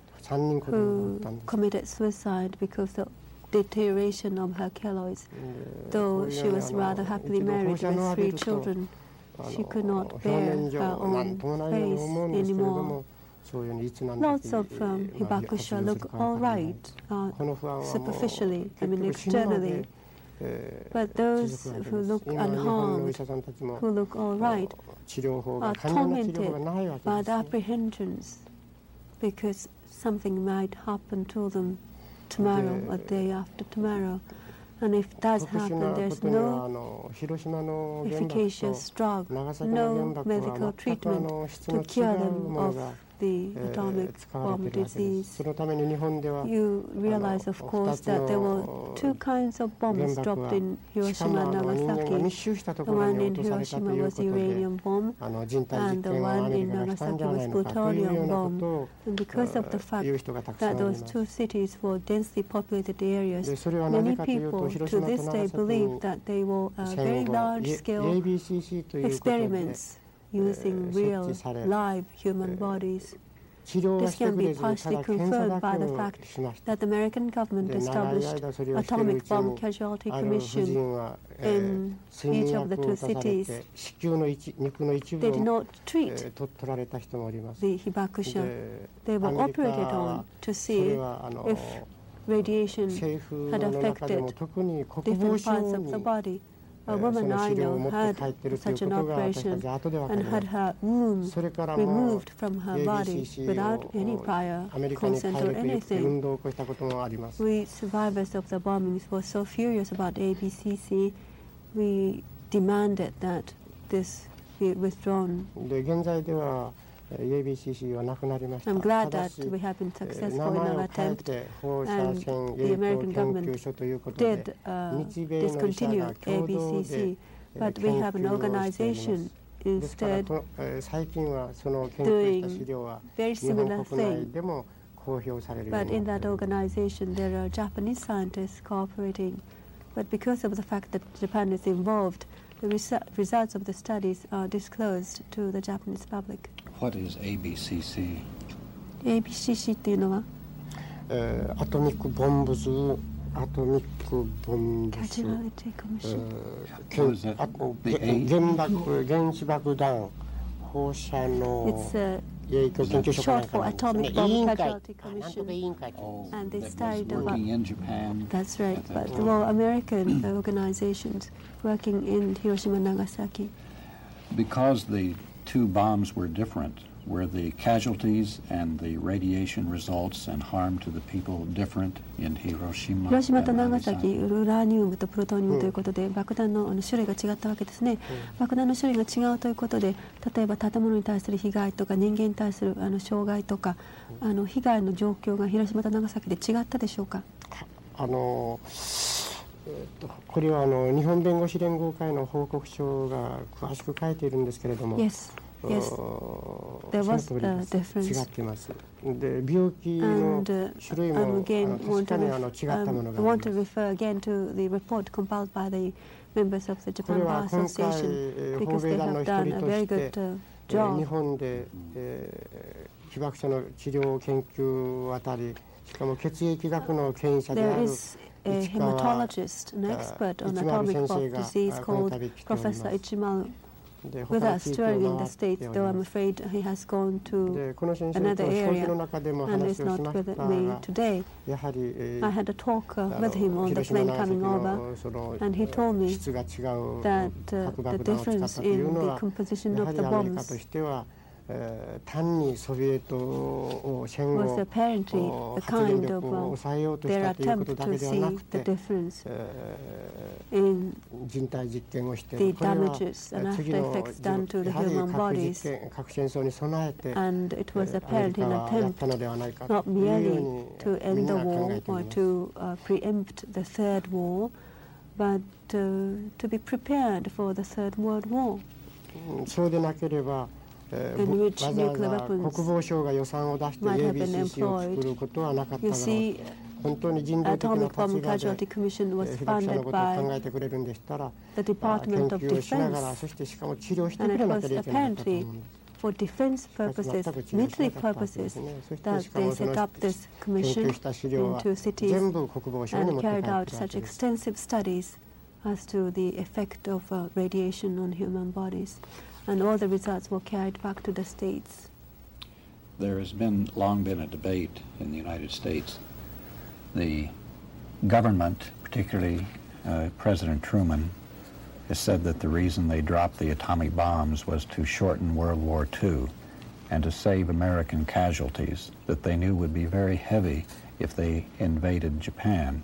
C: who committed suicide because of deterioration of her keloids. Though she was rather happily married with three children, she could not bear her own face anymore. Lots of um, Hibakusha look all right, uh, superficially, I mean externally. But those who look unharmed, who look all right, are tormented by the apprehensions because something might happen to them tomorrow or day after tomorrow. And if it does happen, there's no efficacious drug, no medical treatment to cure them of the atomic bomb disease. You realize, of course, that there were two kinds of bombs dropped in Hiroshima and Nagasaki. The one in Hiroshima was the uranium bomb, and the one in Nagasaki was plutonium bomb. And because of the fact that those two cities were densely populated areas, many people to this day believe that they were uh, very large-scale experiments using real, live human bodies. This can be partially confirmed by the fact that the American government established Atomic Bomb Casualty Commission in each of the two cities. They did not treat the Hibakusha. They were operated on to see if radiation had affected different parts of the body. A woman I know had such an operation and had her womb removed from her body without any prior consent or anything. We survivors of the bombings were so furious about A B C C, we demanded that this be withdrawn. I'm glad that we have been successful in our attempt, and the American government did uh, discontinue A B C C, but we have an organization instead doing very similar thing. But in that organization there are Japanese scientists cooperating But because of the fact that Japan is involved, the resu- results of the studies are disclosed to the Japanese public.
A: What is A B C C?
C: エービーシーシー っていうのは、
D: えー、アトミックボンブズアトミックボンブズ、原爆原子爆弾放射能影響研究所かなんかなんですね。委員会、なんとか委員会。
C: And they studied about. That's right, but there were American organizations working in Hiroshima and Nagasaki.
A: Because the two bombs were different, were the casualties and the radiation results and harm to the people different in Hiroshima?
C: 広島と長崎、ウラニウムとプルトニウムということで、爆弾のあの種類が違ったわけですね。爆弾の種類が違うということで、例えば建物に対する被害とか人間に対するあの障害とか、あの被害の状況が広島と長崎で違ったでしょうか。
D: あのえー、とこれはあの日本弁護士連合会の報告書が詳しく書いているんですけれども。
C: Yes. Yes, there was a difference.
D: 違っています。で、病気の種類も確かにあの違ったものがあります。I want to
C: refer again to the report compiled by the members of the Japan Bar Association because they have done a very good job.
D: 日本で被爆者の治療研究をあたり、しかも血液学の権威者である
C: a hematologist, an expert on atomic bomb disease called Professor Ichimaru. With us touring the States, though I'm afraid he has gone to another area and is not with me today. I had a talk uh, with him on the plane coming over, and he told me that uh, the difference in the composition of the bombs was apparently the kind of uh, their attempt to see the difference in the damages and after effects done to the human bodies. And it was apparently an attempt not merely to end the war or to uh, preempt the Third War, but uh, to be prepared for the Third World War. In which nuclear weapons might have been employed. You see, Atomic Bomb Casualty Commission was funded by the Department of Defense, and it was apparently for defense purposes, military purposes, that they set up this commission in two cities and carried out such extensive studies as to the effect of uh, radiation on human bodies. And all the results were carried back to the States.
A: There has been long been a debate in the United States. The government, particularly uh, President Truman, has said that the reason they dropped the atomic bombs was to shorten World War Two and to save American casualties that they knew would be very heavy if they invaded Japan.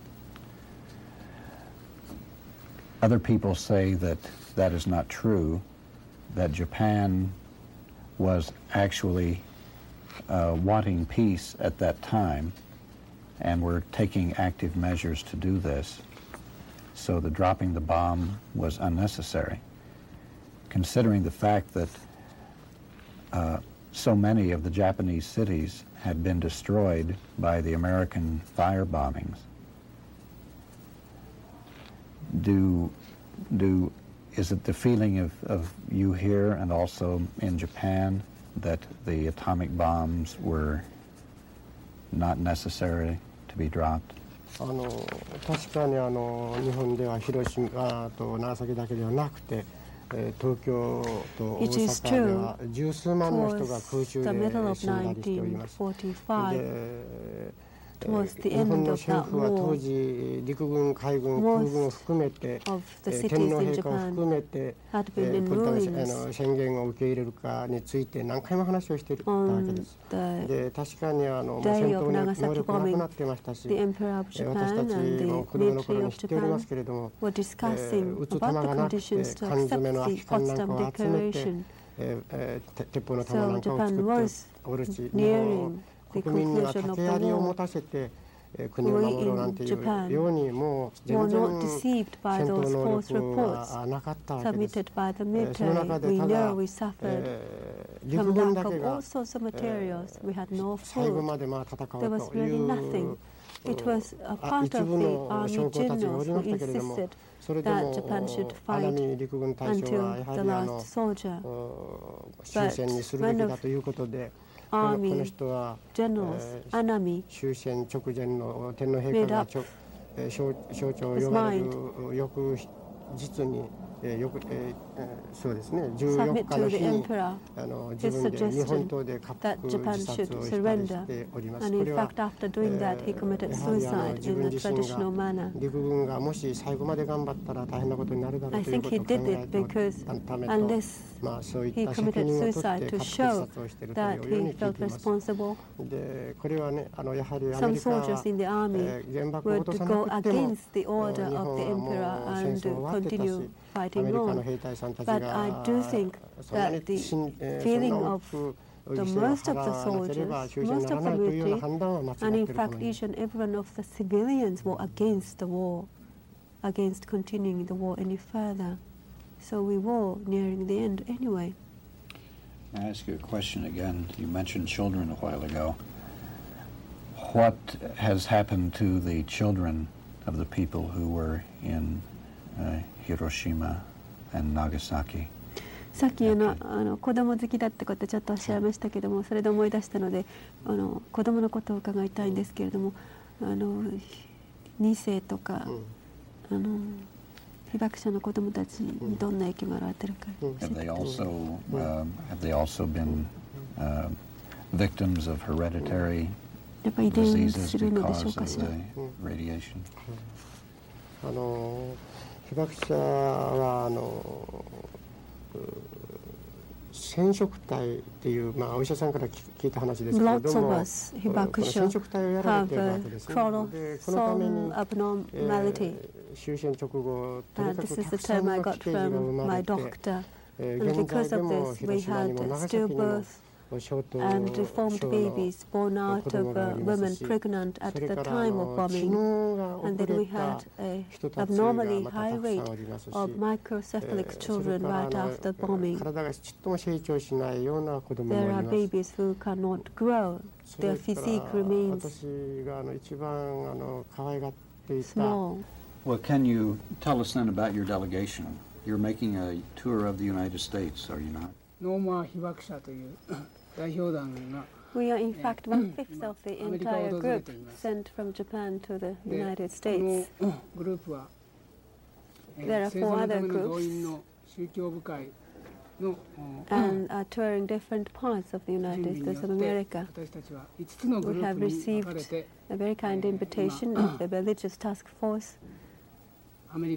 A: Other people say that that is not true, that Japan was actually uh, wanting peace at that time and were taking active measures to do this. So the dropping the bomb was unnecessary, considering the fact that uh, so many of the Japanese cities had been destroyed by the American fire bombings. Do, do Is it the feeling of, of you here and also in Japan that the atomic bombs were not necessary to be dropped?
D: あの確かにあの日本では広島と長崎だけではなくて、えー、東京と大阪では十数万の人が空中で死んだりしております。で日本の政府は当時陸軍、海軍、空軍を含めて天皇陛下を含めてこういった宣言を受け入れるかについて何回も話をしていたわけです。で確かにあの戦闘能力がなくなってましたし、私たちも子供の頃に知っておりますけれども、撃つ弾がなくて缶詰の空き缶なんかを集めて鉄砲の弾なんかを作っておるし、国民には竹槍を持たせて国を守ろうなんていうようにもう全然戦闘能力はなかったわけです。その中でただ、えー、陸軍だけが、えー、最後までまあ戦おうという
C: it was a part of the army generals who insisted that Japan should fight until the last soldier. But one of army generals, Anami, made up his mind submit to the emperor his suggestion that Japan should surrender, and in fact after doing that he committed suicide in a traditional manner. I think he did it because unless he committed suicide to show that he felt responsible, some soldiers in the army would go against the order of the emperor and continue fighting on. But I do think that the feeling of the most of the soldiers, most of the military, and in fact each and every one of the civilians were against the war, against continuing the war any further. So we were nearing the end anyway.
A: Can I ask you a question again? You mentioned children a while ago. What has happened to the children of the people who were in uh, Hiroshima and Nagasaki?
C: さっきあのあの子供好きだってことちょっとおっしゃいましたけども、それで思い出したので、あの子供のことを伺いたいんですけれども、あのに世とか、あの被爆者の子供たちにどんな影響が現れているか。
A: Have they also um, have they also been uh, victims of hereditary diseases because of the radiation?
D: あの被爆者はあの染色体っていう、まあ、お医者さんから聞いた話ですけれども、
C: 被爆者
D: 染色体をやられているわけですね。で、このために、えー、終戦直後とにかくたくさんの奇跡が生まれて、えー、現在でも広島にも長崎にも
C: and deformed babies born out of uh, women pregnant at the time of bombing. And then we had an abnormally high rate of microcephalic children right after bombing. There are babies who cannot grow. Their physique remains small.
A: Well, can you tell us then about your delegation? You're making a tour of the United States, are you not?
C: We are in fact one-fifth of the entire group sent from Japan to the United States. There are four other groups and are touring different parts of the United States of America. We have received a very kind invitation of the religious task force in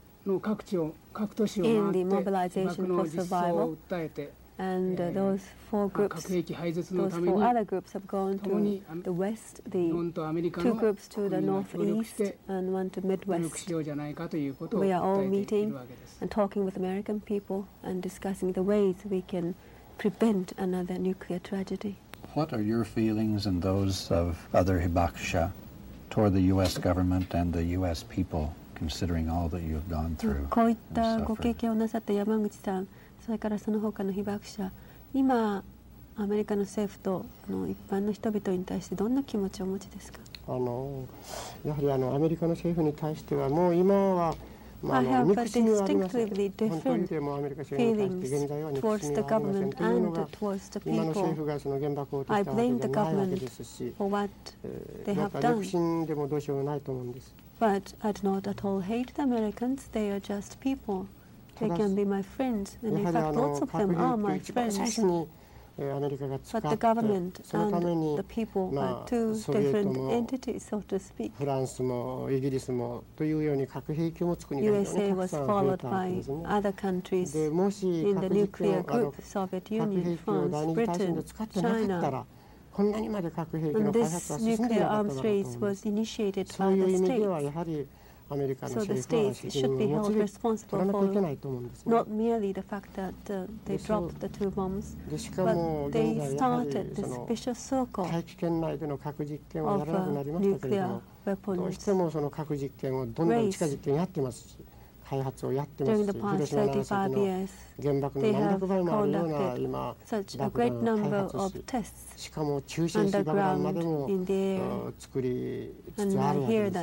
C: the mobilization for survival. And uh, those four groups, those four other groups have gone to the west, the two groups to the northeast and one to Midwest. We are all meeting and talking with American people and discussing the ways we can prevent another nuclear tragedy.
A: What are your feelings and those of other hibakusha toward the U S government and the U S people, considering all that you have gone through?
C: こういったご経験をなさった山口さん、それからその他の被爆者、今アメリカの政府とあの一般の人々に対してどんな気持ちをお持ちですか？
D: あのやはりあのアメリカの政府に対してはもう今は、まあ、あの憎しみはありません。本当にでもアメリカ政府に対して現在は憎しみはありませんというのが今の政府がその原爆を落としたわけじゃないわけですし、えー、やっぱ憎しんでもどうしようもないと思うんです。
C: But I do not at all hate the Americans. They are just people. They can be my friends, and in fact, lots of them are my friends. But the government and the people are two different entities, so to speak. U S A was followed by other countries in the nuclear group: Soviet Union, France, Britain, China. And this nuclear arms race was initiated by the states. So the states should be held responsible for not merely the fact that uh, they dropped the two bombs, but they started this vicious circle of uh, nuclear weapons race.
D: 開発をやってますし、広島長崎の原爆の何百倍もあるような今爆弾を開発し、しかも中心子爆弾までも作りつつあるわけです。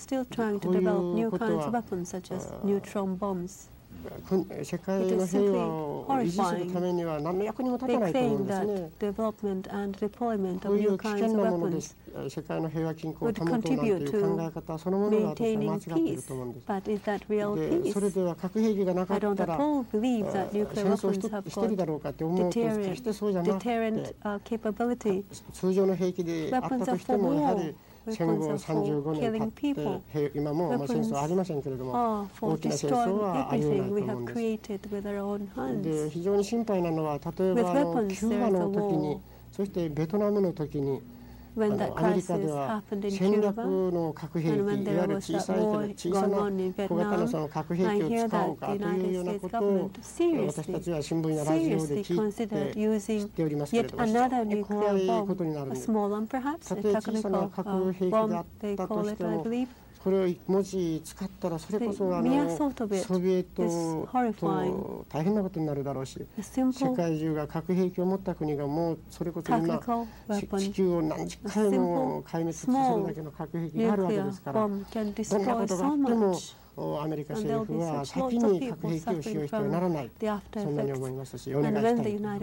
D: こういうことは世界の平和を維持するためには何の役にも立たないと思うんですね。こういう危険なもので世界の平和均衡を保とうなんていう考え方そのものが私は間違っていると思うんです。で、それでは核兵器がなかったら戦争一人だろうかって思うと決してそうじゃなくて、通常の兵器であったとしてもやはり戦後さんじゅうごねん経って今もまあ戦争はありませんけれども大きな戦争はありえないと思うんです。で、非常に心配なのは例えばあのキューバの時にそしてベトナムの時にあのアメリカでは戦略の核兵器いわゆる小さいけど小さな小型のその核兵器を使おうかというようなことを私たちは新聞やラジオで聞いて知っておりますけれども、非常に怖いことになるんです。たとえ小さな核兵器があったとしてもこれをもし使ったらそれこそあのソビエトと大変なことになるだろうし、世界中が核兵器を持った国がもうそれこそ今地球を何十回も壊滅させるだけの核兵器があるわけですから、どんなことがあってもアメリカ政府は先に核兵器を使用してはならない、そんなに思いますし、お願いしたいと思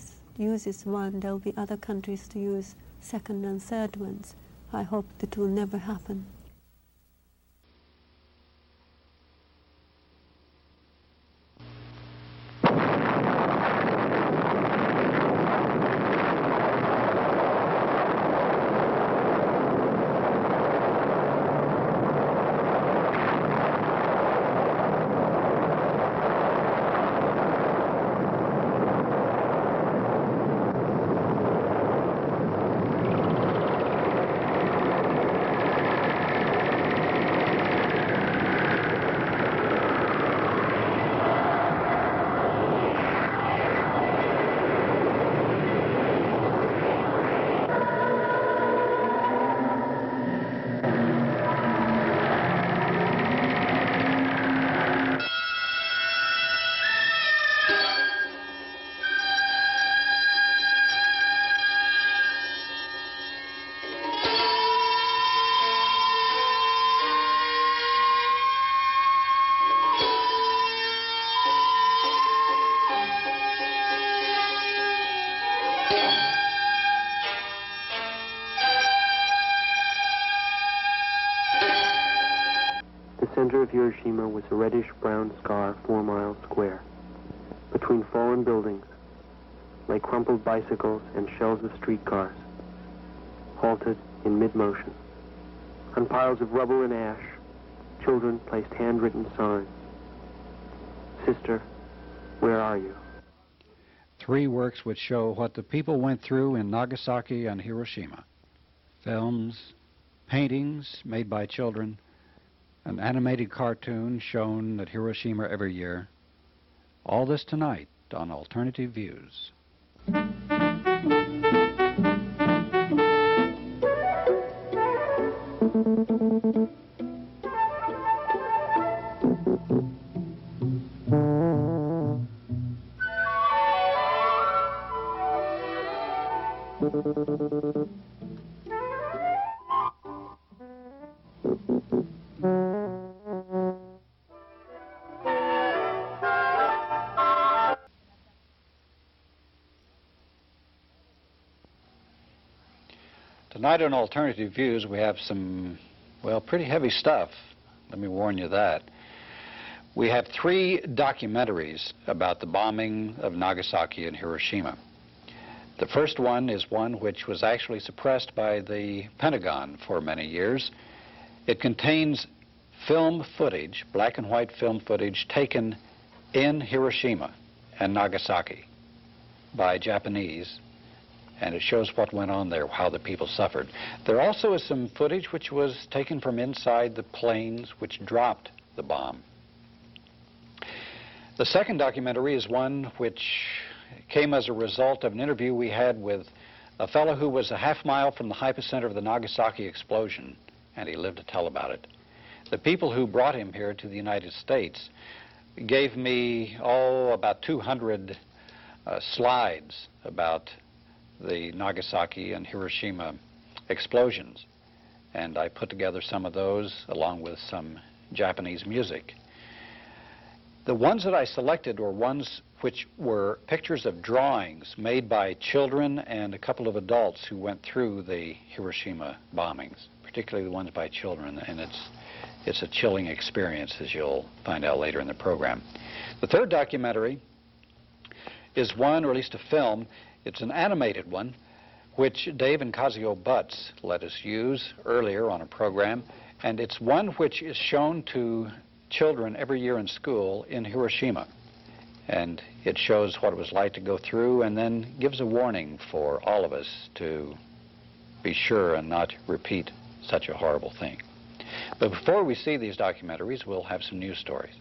D: います。
E: The center of Hiroshima was a reddish-brown scar four miles square. Between fallen buildings lay crumpled bicycles and shells of streetcars, halted in mid-motion. On piles of rubble and ash, children placed handwritten signs. Sister, where are you?
B: Three works which show what the people went through in Nagasaki and Hiroshima. Films, paintings made by children, an animated cartoon shown at Hiroshima every year. All this tonight on Alternative Views. Tonight on Alternative Views we have some, well, pretty heavy stuff. Let me warn you that. We have three documentaries about the bombing of Nagasaki and Hiroshima. The first one is one which was actually suppressed by the Pentagon for many years. It contains film footage, black and white film footage, taken in Hiroshima and Nagasaki by Japanese, and it shows what went on there, how the people suffered. There also is some footage which was taken from inside the planes which dropped the bomb. The second documentary is one which came as a result of an interview we had with a fellow who was a half mile from the hypocenter of the Nagasaki explosion, and he lived to tell about it. The people who brought him here to the United States gave me, oh, about two hundred uh, slides about the Nagasaki and Hiroshima explosions. And I put together some of those along with some Japanese music. The ones that I selected were ones which were pictures of drawings made by children and a couple of adults who went through the Hiroshima bombings, particularly the ones by children, and it's, it's a chilling experience, as you'll find out later in the program. The third documentary is one, or at least a film, it's an animated one, which Dave and Kazio Butts let us use earlier on a program, and it's one which is shown to children every year in school in Hiroshima. And it shows what it was like to go through and then gives a warning for all of us to be sure and not repeat such a horrible thing. But before we see these documentaries, we'll have some news stories.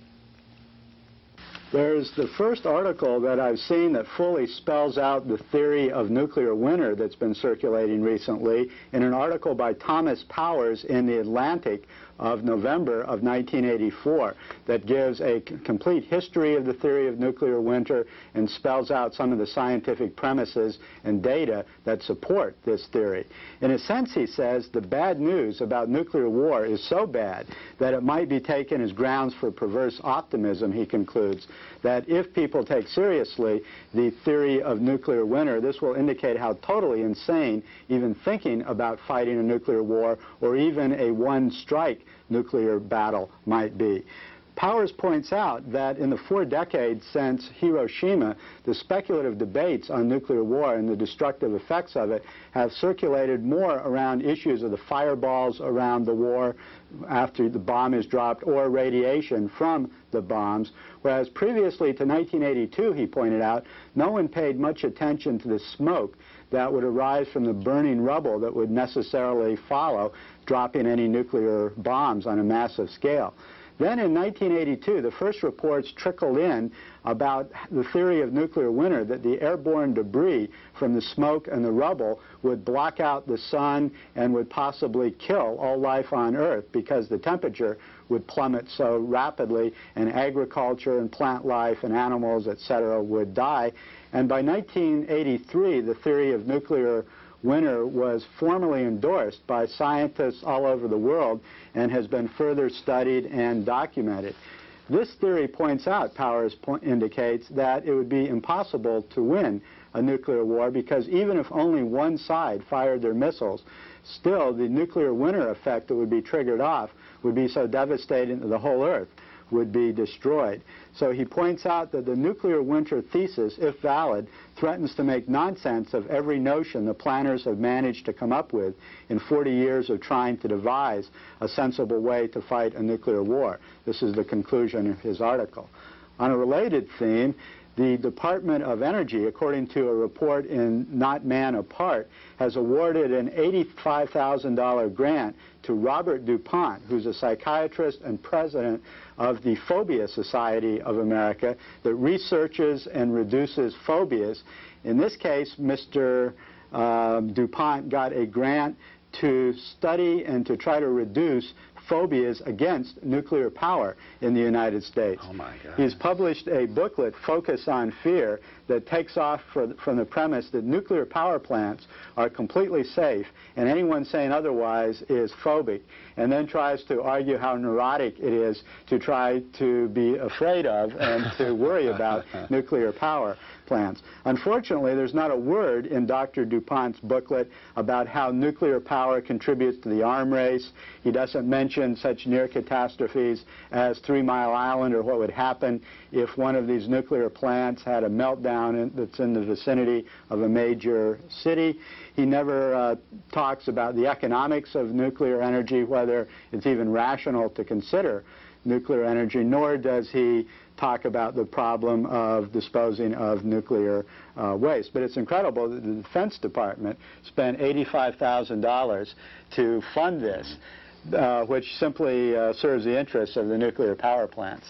F: There's the first article that I've seen that fully spells out the theory of nuclear winter that's been circulating recently in an article by Thomas Powers in The Atlantic of November of nineteen eighty-four that gives a complete history of the theory of nuclear winter and spells out some of the scientific premises and data that support this theory. In a sense, he says, the bad news about nuclear war is so bad that it might be taken as grounds for perverse optimism, he concludes, that if people take seriously the theory of nuclear winter, this will indicate how totally insane even thinking about fighting a nuclear war or even a one-strike nuclear battle might be. Powers points out that in the four decades since Hiroshima, the speculative debates on nuclear war and the destructive effects of it have circulated more around issues of the fireballs around the war after the bomb is dropped or radiation from the bombs, whereas previously to nineteen eighty-two, he pointed out, no one paid much attention to the smoke that would arise from the burning rubble that would necessarily follow dropping any nuclear bombs on a massive scale. Then in nineteen eighty-two, the first reports trickled in about the theory of nuclear winter, that the airborne debris from the smoke and the rubble would block out the sun and would possibly kill all life on Earth because the temperature would plummet so rapidly and agriculture and plant life and animals, et cetera, would die. And by nineteen eighty-three, the theory of nuclear winter was formally endorsed by scientists all over the world and has been further studied and documented. This theory points out, Powers po- indicates, that it would be impossible to win a nuclear war because even if only one side fired their missiles, still the nuclear winter effect that would be triggered off would be so devastating that the whole Earth would be destroyed. So he points out that the nuclear winter thesis, if valid, threatens to make nonsense of every notion the planners have managed to come up with in forty years of trying to devise a sensible way to fight a nuclear war. This is the conclusion of his article. On a related theme, the Department of Energy, according to a report in Not Man Apart, has awarded an eighty-five thousand dollar grant to Robert DuPont, who's a psychiatrist and president of the Phobia Society of America that researches and reduces phobias. In this case, Mister Um, DuPont got a grant to study and to try to reduce phobias against nuclear power in the United States.
B: Oh my God.
F: He's published a booklet, Focus on Fear, that takes off for, from the premise that nuclear power plants are completely safe and anyone saying otherwise is phobic, and then tries to argue how neurotic it is to try to be afraid of and to worry about nuclear power plants. Unfortunately, there's not a word in Doctor DuPont's booklet about how nuclear power contributes to the arm race. He doesn't mention such near catastrophes as Three Mile Island or what would happen if one of these nuclear plants had a meltdown in, that's in the vicinity of a major city. He never uh, talks about the economics of nuclear energy, whether it's even rational to consider nuclear energy, nor does he talk about the problem of disposing of nuclear uh, waste. But it's incredible that the Defense Department spent eighty-five thousand dollars to fund this, uh, which simply uh, serves the interests of the nuclear power plants.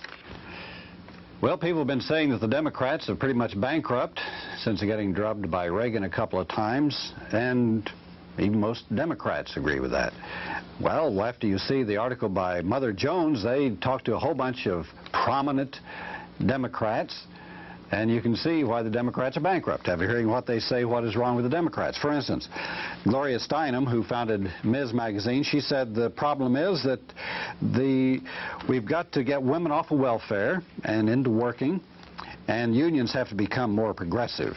B: Well, people have been saying that the Democrats are pretty much bankrupt since getting drubbed by Reagan a couple of times, and Even most Democrats agree with that. Well, after you see the article by Mother Jones, they talked to a whole bunch of prominent Democrats, and you can see why the Democrats are bankrupt, after hearing what they say what is wrong with the Democrats. For instance, Gloria Steinem, who founded Miz Magazine, she said the problem is that the we've got to get women off of welfare and into working, and unions have to become more progressive.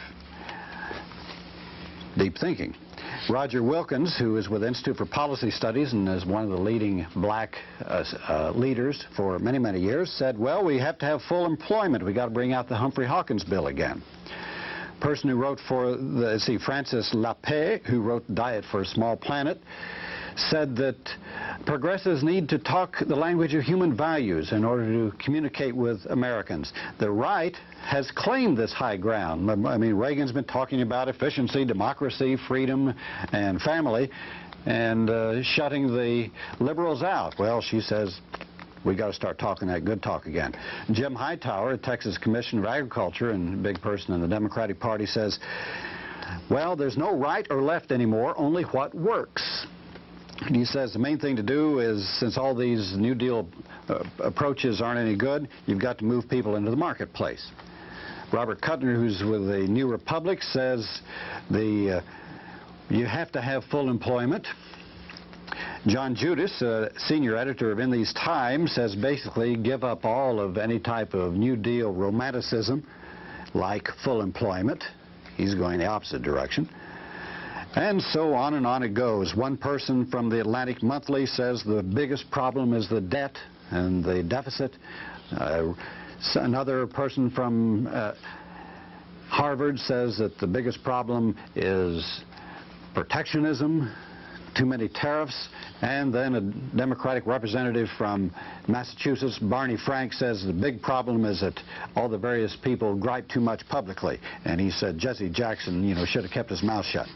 B: Deep thinking. Roger Wilkins, who is with Institute for Policy Studies and is one of the leading black uh, uh, leaders for many, many years, said, well, we have to have full employment. We've got to bring out the Humphrey Hawkins bill again. Person who wrote for, the, let's see, Francis Lappé, who wrote Diet for a Small Planet, said that progressives need to talk the language of human values in order to communicate with Americans. The right has claimed this high ground. I mean, Reagan's been talking about efficiency, democracy, freedom, and family, and uh, shutting the liberals out. Well, she says, we got to start talking that good talk again. Jim Hightower, Texas Commissioner of Agriculture and a big person in the Democratic Party, says, well, there's no right or left anymore, only what works. And he says the main thing to do is, since all these New Deal uh, approaches aren't any good, you've got to move people into the marketplace. Robert Kuttner, who's with the New Republic, says the uh, you have to have full employment. John Judas, uh, senior editor of In These Times, says basically give up all of any type of New Deal romanticism like full employment. He's going the opposite direction. And so on and on it goes. One person from the Atlantic Monthly says the biggest problem is the debt and the deficit. Uh, another person from uh, Harvard says that the biggest problem is protectionism, too many tariffs. And then a Democratic representative from Massachusetts, Barney Frank, says the big problem is that all the various people gripe too much publicly. And he said Jesse Jackson, you know, should have kept his mouth shut.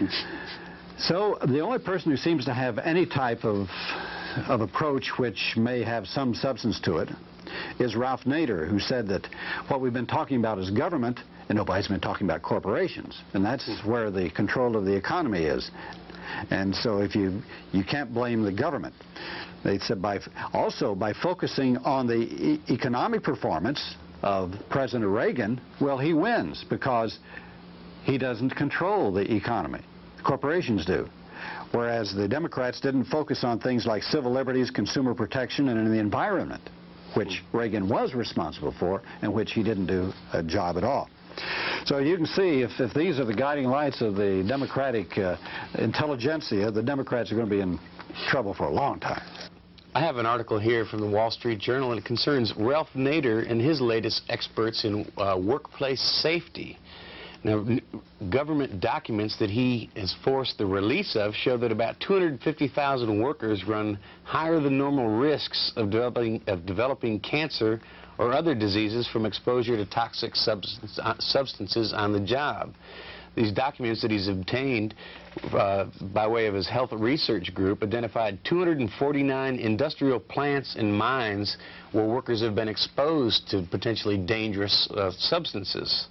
B: So the only person who seems to have any type of, of approach which may have some substance to it is Ralph Nader, who said that what we've been talking about is government, and nobody's been talking about corporations. And that's where the control of the economy is. And so if you you can't blame the government. They said by also by focusing on the e economic performance of President Reagan, well, he wins because he doesn't control the economy. Corporations do. Whereas the Democrats didn't focus on things like civil liberties, consumer protection, and the environment, which Reagan was responsible for and which he didn't do a job at all. So you can see if, if these are the guiding lights of the Democratic uh, intelligentsia, the Democrats are going to be in trouble for a long time.
G: I have an article here from the Wall Street Journal, and it concerns Ralph Nader and his latest experts in uh, workplace safety. Now, government documents that he has forced the release of show that about two hundred fifty thousand workers run higher than normal risks of developing, of developing cancer or other diseases from exposure to toxic substance, uh, substances on the job. These documents that he's obtained uh, by way of his health research group identified two hundred forty-nine industrial plants and mines where workers have been exposed to potentially dangerous uh, substances.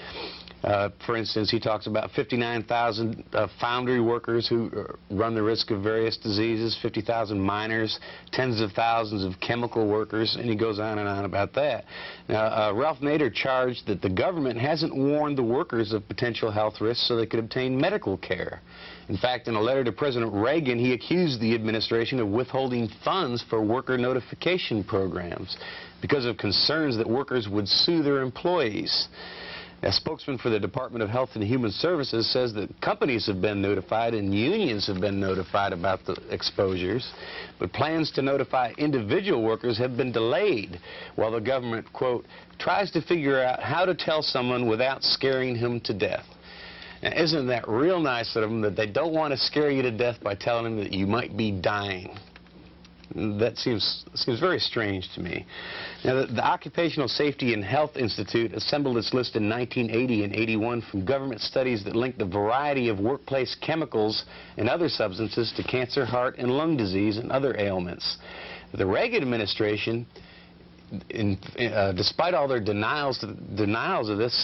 G: Uh, for instance, he talks about fifty-nine thousand uh, foundry workers who run the risk of various diseases, fifty thousand miners, tens of thousands of chemical workers, and he goes on and on about that. Now, uh, Ralph Nader charged that the government hasn't warned the workers of potential health risks so they could obtain medical care. In fact, in a letter to President Reagan, he accused the administration of withholding funds for worker notification programs because of concerns that workers would sue their employees. A spokesman for the Department of Health and Human Services says that companies have been notified and unions have been notified about the exposures, but plans to notify individual workers have been delayed while the government, quote, tries to figure out how to tell someone without scaring him to death. Now, isn't that real nice of them that they don't want to scare you to death by telling them that you might be dying? That seems, seems very strange to me. Now, the, the Occupational Safety and Health Institute assembled its list in nineteen eighty and eighty-one from government studies that linked the variety of workplace chemicals and other substances to cancer, heart, and lung disease and other ailments. The Reagan administration, in, uh, despite all their denials, denials of this,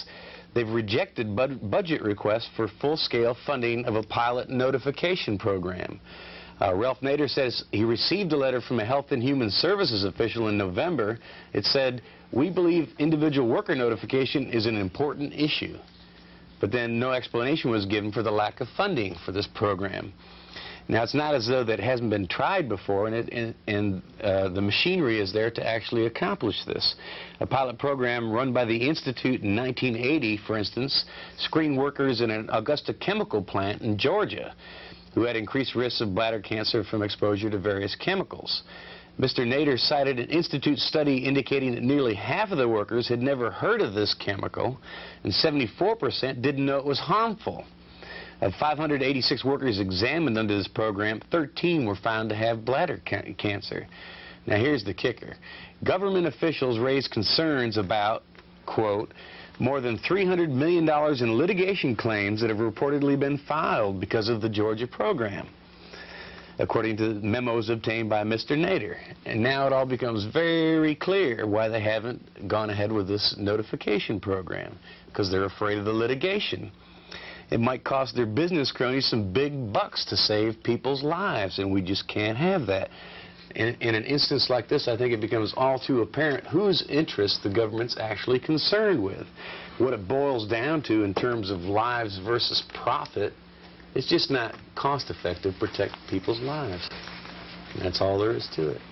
G: they've rejected bud budget requests for full-scale funding of a pilot notification program. Uh, Ralph Nader says he received a letter from a Health and Human Services official in November. It said, "We believe individual worker notification is an important issue." But then no explanation was given for the lack of funding for this program. Now, it's not as though that hasn't been tried before, and, it, and, and uh, the machinery is there to actually accomplish this. A pilot program run by the Institute in nineteen eighty, for instance, screened workers in an Augusta chemical plant in Georgia who had increased risks of bladder cancer from exposure to various chemicals. Mister Nader cited an Institute study indicating that nearly half of the workers had never heard of this chemical, and seventy-four percent didn't know it was harmful. Of five hundred eighty-six workers examined under this program, thirteen were found to have bladder ca cancer. Now, here's the kicker. Government officials raised concerns about, quote, more than three hundred million dollars in litigation claims that have reportedly been filed because of the Georgia program, according to memos obtained by Mister Nader. And now it all becomes very clear why they haven't gone ahead with this notification program, because they're afraid of the litigation. It might cost their business cronies some big bucks to save people's lives, and we just can't have that. In, in an instance like this, I think it becomes all too apparent whose interests the government's actually concerned with. What it boils down to in terms of lives versus profit, it's just not cost-effective to protect people's lives. And that's all there is to it.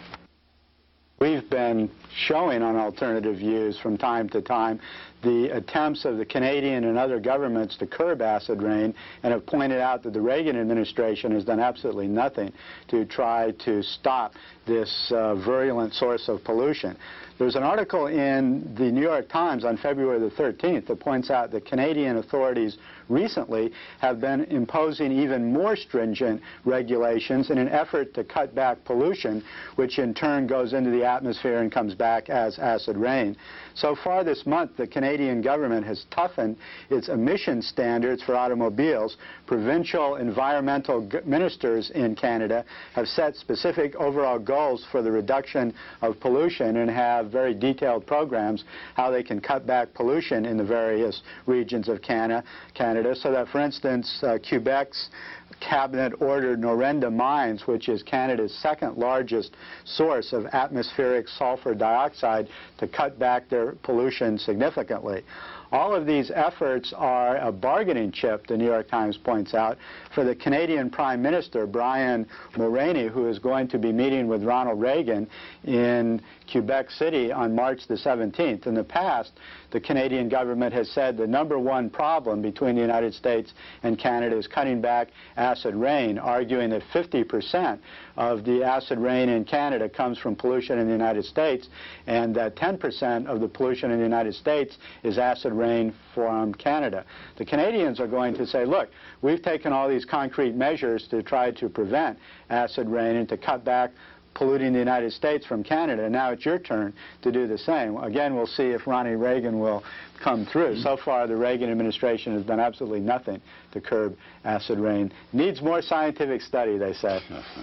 F: We've been showing on Alternative Views from time to time the attempts of the Canadian and other governments to curb acid rain, and have pointed out that the Reagan administration has done absolutely nothing to try to stop this uh, virulent source of pollution. There's an article in the New York Times on February the thirteenth that points out that Canadian authorities recently have been imposing even more stringent regulations in an effort to cut back pollution, which in turn goes into the atmosphere and comes back as acid rain. So far this month, the Canadian government has toughened its emission standards for automobiles. Provincial environmental ministers in Canada have set specific overall goals for the reduction of pollution and have very detailed programs how they can cut back pollution in the various regions of Canada, Canada so that, for instance, uh, Quebec's cabinet ordered Norenda Mines, which is Canada's second largest source of atmospheric sulfur dioxide, to cut back their pollution significantly. All of these efforts are a bargaining chip, the New York Times points out, for the Canadian Prime Minister, Brian Mulroney, who is going to be meeting with Ronald Reagan in Quebec City on March the seventeenth. In the past, the Canadian government has said the number one problem between the United States and Canada is cutting back acid rain, arguing that fifty percent of the acid rain in Canada comes from pollution in the United States, and that ten percent of the pollution in the United States is acid rain from Canada. The Canadians are going to say, look, we've taken all these concrete measures to try to prevent acid rain and to cut back polluting the United States from Canada, and now it's your turn to do the same. Again, we'll see if Ronnie Reagan will come through. So far, the Reagan administration has done absolutely nothing to curb acid rain. Needs more scientific study, they say.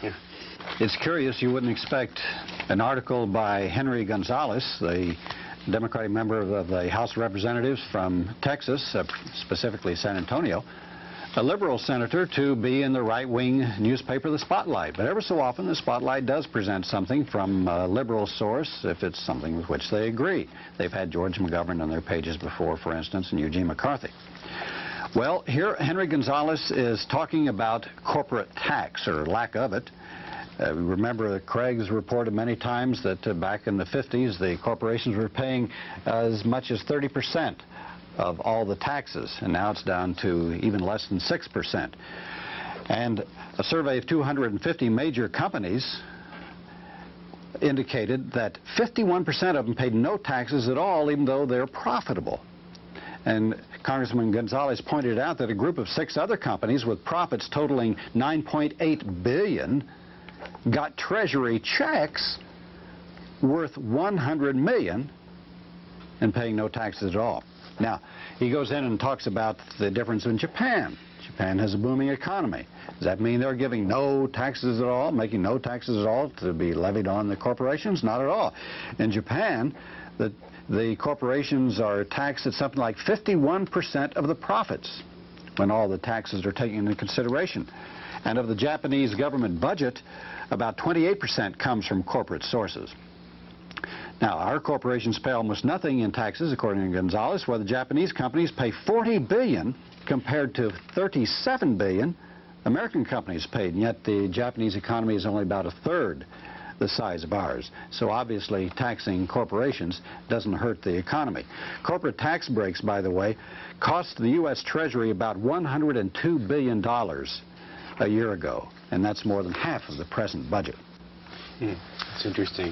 B: It's curious, you wouldn't expect an article by Henry Gonzalez, the Democratic member of the House of Representatives from Texas, uh, specifically San Antonio, a liberal senator, to be in the right-wing newspaper, The Spotlight. But ever so often, The Spotlight does present something from a liberal source if it's something with which they agree. They've had George McGovern on their pages before, for instance, and Eugene McCarthy. Well, here Henry Gonzalez is talking about corporate tax, or lack of it. Uh, remember that Craig's reported many times that uh, back in the fifties, the corporations were paying uh, as much as thirty percent of all the taxes, and now it's down to even less than six percent. And a survey of two hundred fifty major companies indicated that fifty-one percent of them paid no taxes at all, even though they're profitable. And Congressman Gonzalez pointed out that a group of six other companies with profits totaling nine point eight billion dollars got Treasury checks worth one hundred million dollars and paying no taxes at all. Now, he goes in and talks about the difference in Japan. Japan has a booming economy. Does that mean they're giving no taxes at all, making no taxes at all to be levied on the corporations? Not at all. In Japan, the
A: the corporations are taxed at something like fifty-one percent of the profits when all the taxes are taken into consideration. And of the Japanese government budget, about twenty-eight percent comes from corporate sources. Now, our corporations pay almost nothing in taxes, according to Gonzalez, while the Japanese companies pay forty billion dollars compared to thirty-seven billion dollars American companies paid, and yet the Japanese economy is only about a third the size of ours. So obviously taxing corporations doesn't hurt the economy. Corporate tax breaks, by the way, cost the U S Treasury about one hundred two billion dollars a year ago, and that's more than half of the present budget.
G: Hmm. That's interesting.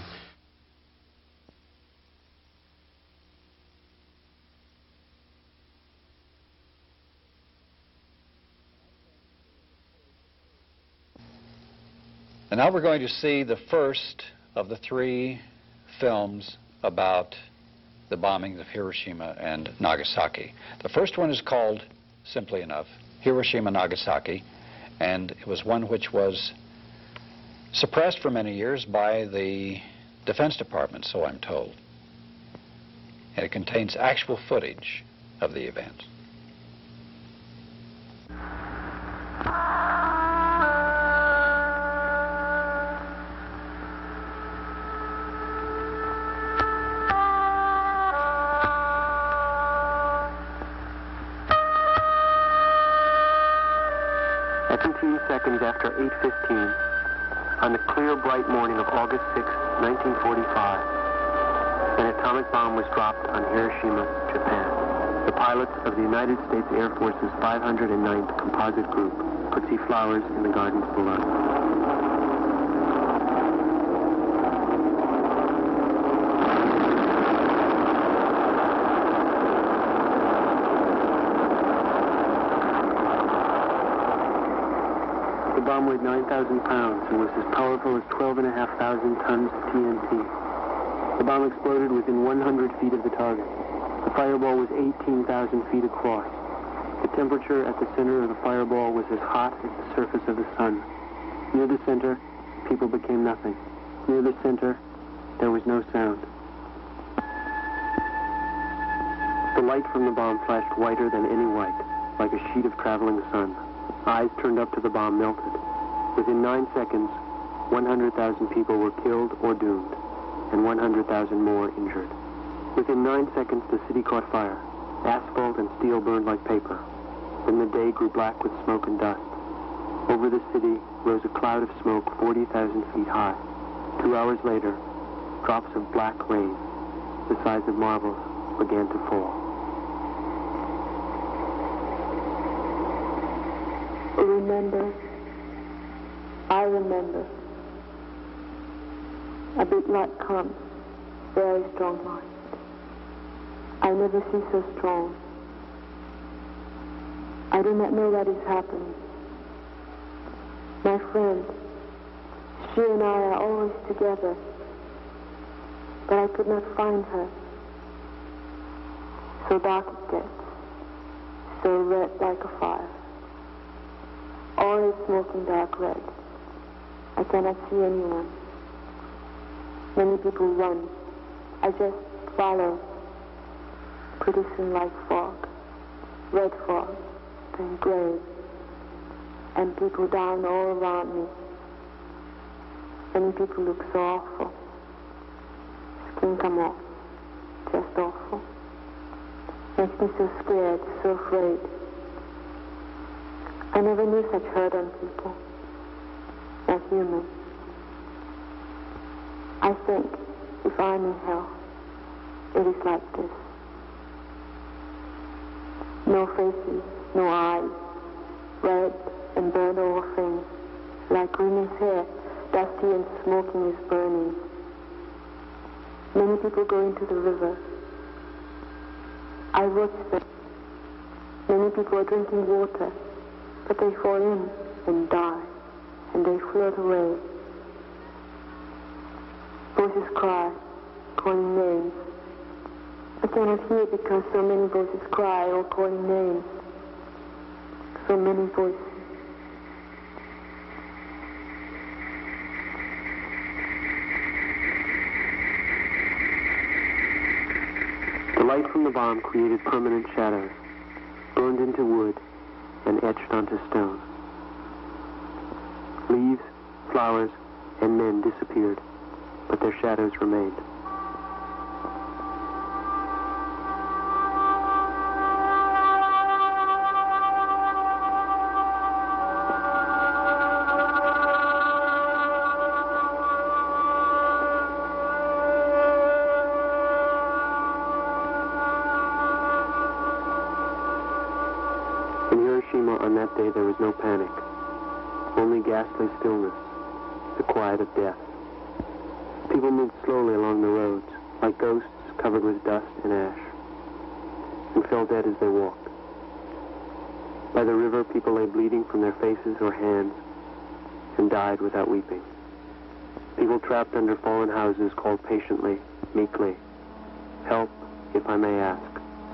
A: And now we're going to see the first of the three films about the bombing of Hiroshima and Nagasaki. The first one is called, simply enough, Hiroshima Nagasaki, and it was one which was suppressed for many years by the Defense Department, so I'm told. And it contains actual footage of the event.
E: seventeen seconds after eight fifteen, on the clear, bright morning of August sixth, nineteen forty-five, an atomic bomb was dropped on Hiroshima, Japan. The pilots of the United States Air Force's five hundred ninth Composite Group could see flowers in the gardens below. The bomb weighed nine thousand pounds and was as powerful as twelve and a half thousand tons of T N T. The bomb exploded within one hundred feet of the target. The fireball was eighteen thousand feet across. The temperature at the center of the fireball was as hot as the surface of the sun. Near the center, people became nothing. Near the center, there was no sound. The light from the bomb flashed whiter than any white, like a sheet of traveling sun. Eyes turned up to the bomb melted. Within nine seconds, one hundred thousand people were killed or doomed, and one hundred thousand more injured. Within nine seconds, the city caught fire. Asphalt and steel burned like paper. Then the day grew black with smoke and dust. Over the city rose a cloud of smoke forty thousand feet high. Two hours later, drops of black rain, the size of marbles, began to fall.
H: Remember, I remember, a big light comes, very strong light. I never see so strong. I do not know what is happening. My friend, she and I are always together, but I could not find her. So dark it gets, so red like a fire. All is smoking dark red. I cannot see anyone. Many people run. I just follow. Pretty soon like fog, red fog, then gray, and people down all around me. Many people look so awful. Skin come off, just awful. Makes me so scared, so afraid. I never knew such hurt on people, as human. I think if I'm in hell, it is like this. No faces, no eyes, red and burned over things, like women's hair, dusty and smoking is burning. Many people go into the river. I watch them. Many people are drinking water, but they fall in and die, and they float away. Voices cry, calling names. I cannot hear because so many voices cry or calling names. So many voices.
E: light from the bomb created permanent shadows, burned into wood and etched onto stone. Leaves, flowers, and men disappeared, but their shadows remained. In Hiroshima on that day there was no panic, only ghastly stillness, the quiet of death. People moved slowly along the roads, like ghosts covered with dust and ash, and fell dead as they walked. By the river, people lay bleeding from their faces or hands and died without weeping. People trapped under fallen houses called patiently, meekly, "Help, if I may ask."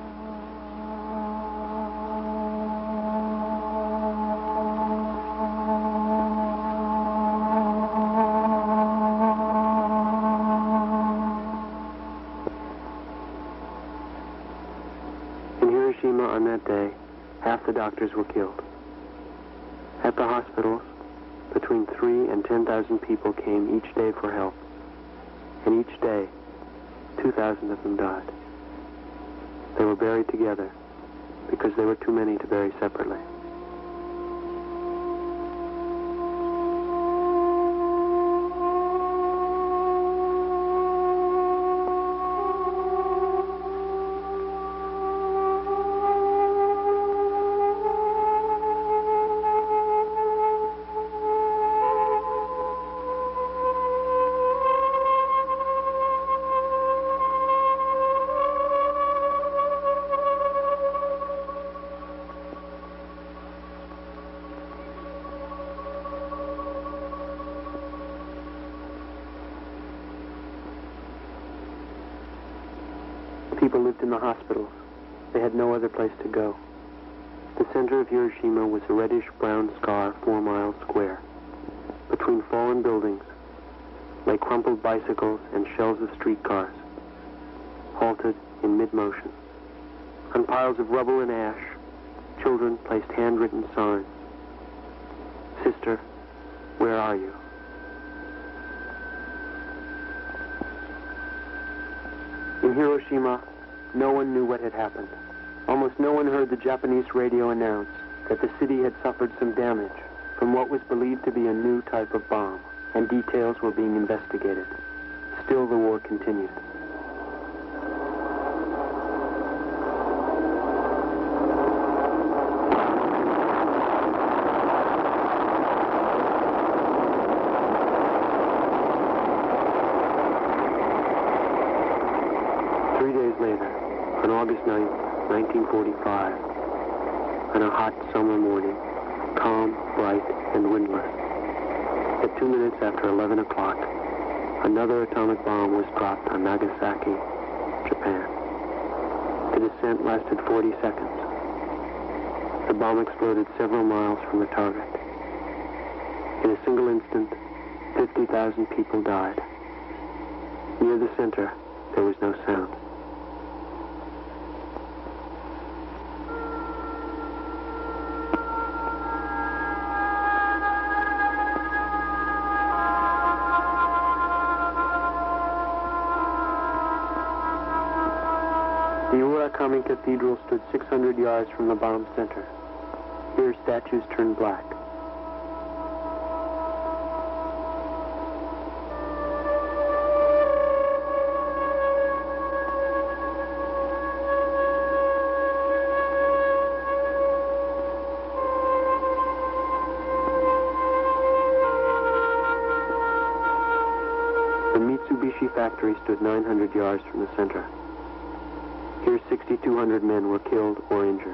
E: On that day, half the doctors were killed. At the hospitals, between three and ten thousand people came each day for help, and each day, two thousand of them died. They were buried together because there were too many to bury separately. People lived in the hospitals. They had no other place to go. The center of Hiroshima was a reddish-brown scar four miles square. Between fallen buildings lay crumpled bicycles and shells of streetcars, halted in mid-motion. On piles of rubble and ash, children placed handwritten signs. "Sister, where are you?" In Hiroshima, no one knew what had happened. Almost no one heard the Japanese radio announce that the city had suffered some damage from what was believed to be a new type of bomb, and details were being investigated. Still, the war continued. Three days later, on August ninth, nineteen forty-five, on a hot summer morning, calm, bright, and windless, at two minutes after eleven o'clock, another atomic bomb was dropped on Nagasaki, Japan. The descent lasted forty seconds. The bomb exploded several miles from the target. In a single instant, fifty thousand people died. Near the center, there was no sound. The Urakami Cathedral stood six hundred yards from the bomb center. Here statues turned black. The Mitsubishi factory stood nine hundred yards from the center. Here, six thousand two hundred men were killed or injured.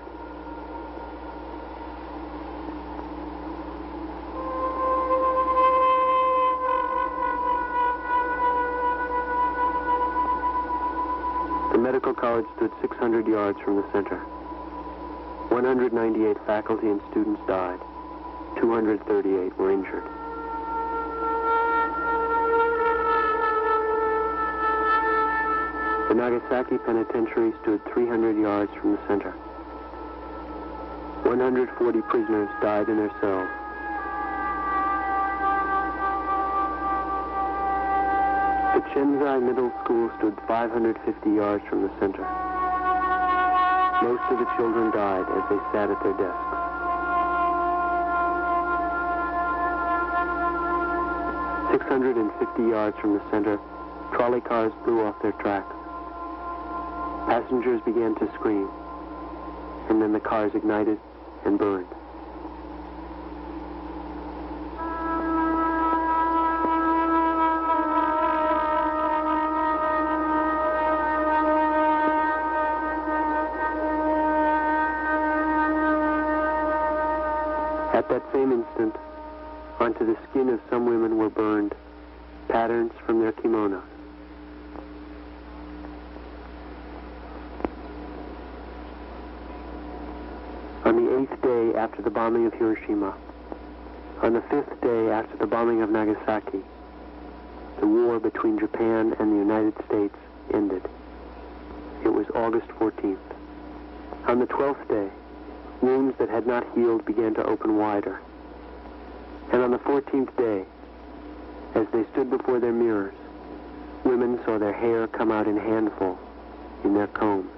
E: The medical college stood six hundred yards from the center. one hundred ninety-eight faculty and students died. two hundred thirty-eight were injured. The Nagasaki Penitentiary stood three hundred yards from the center. one hundred forty prisoners died in their cells. The Chenzai Middle School stood five hundred fifty yards from the center. Most of the children died as they sat at their desks. six hundred fifty yards from the center, trolley cars blew off their tracks. Passengers began to scream, and then the cars ignited and burned. At that same instant, onto the skin of some women were burned patterns from their kimonos. On the eighth day after the bombing of Hiroshima, on the fifth day after the bombing of Nagasaki, the war between Japan and the United States ended. It was August fourteenth. On the twelfth day, wounds that had not healed began to open wider. And on the fourteenth day, as they stood before their mirrors, women saw their hair come out in handfuls in their combs.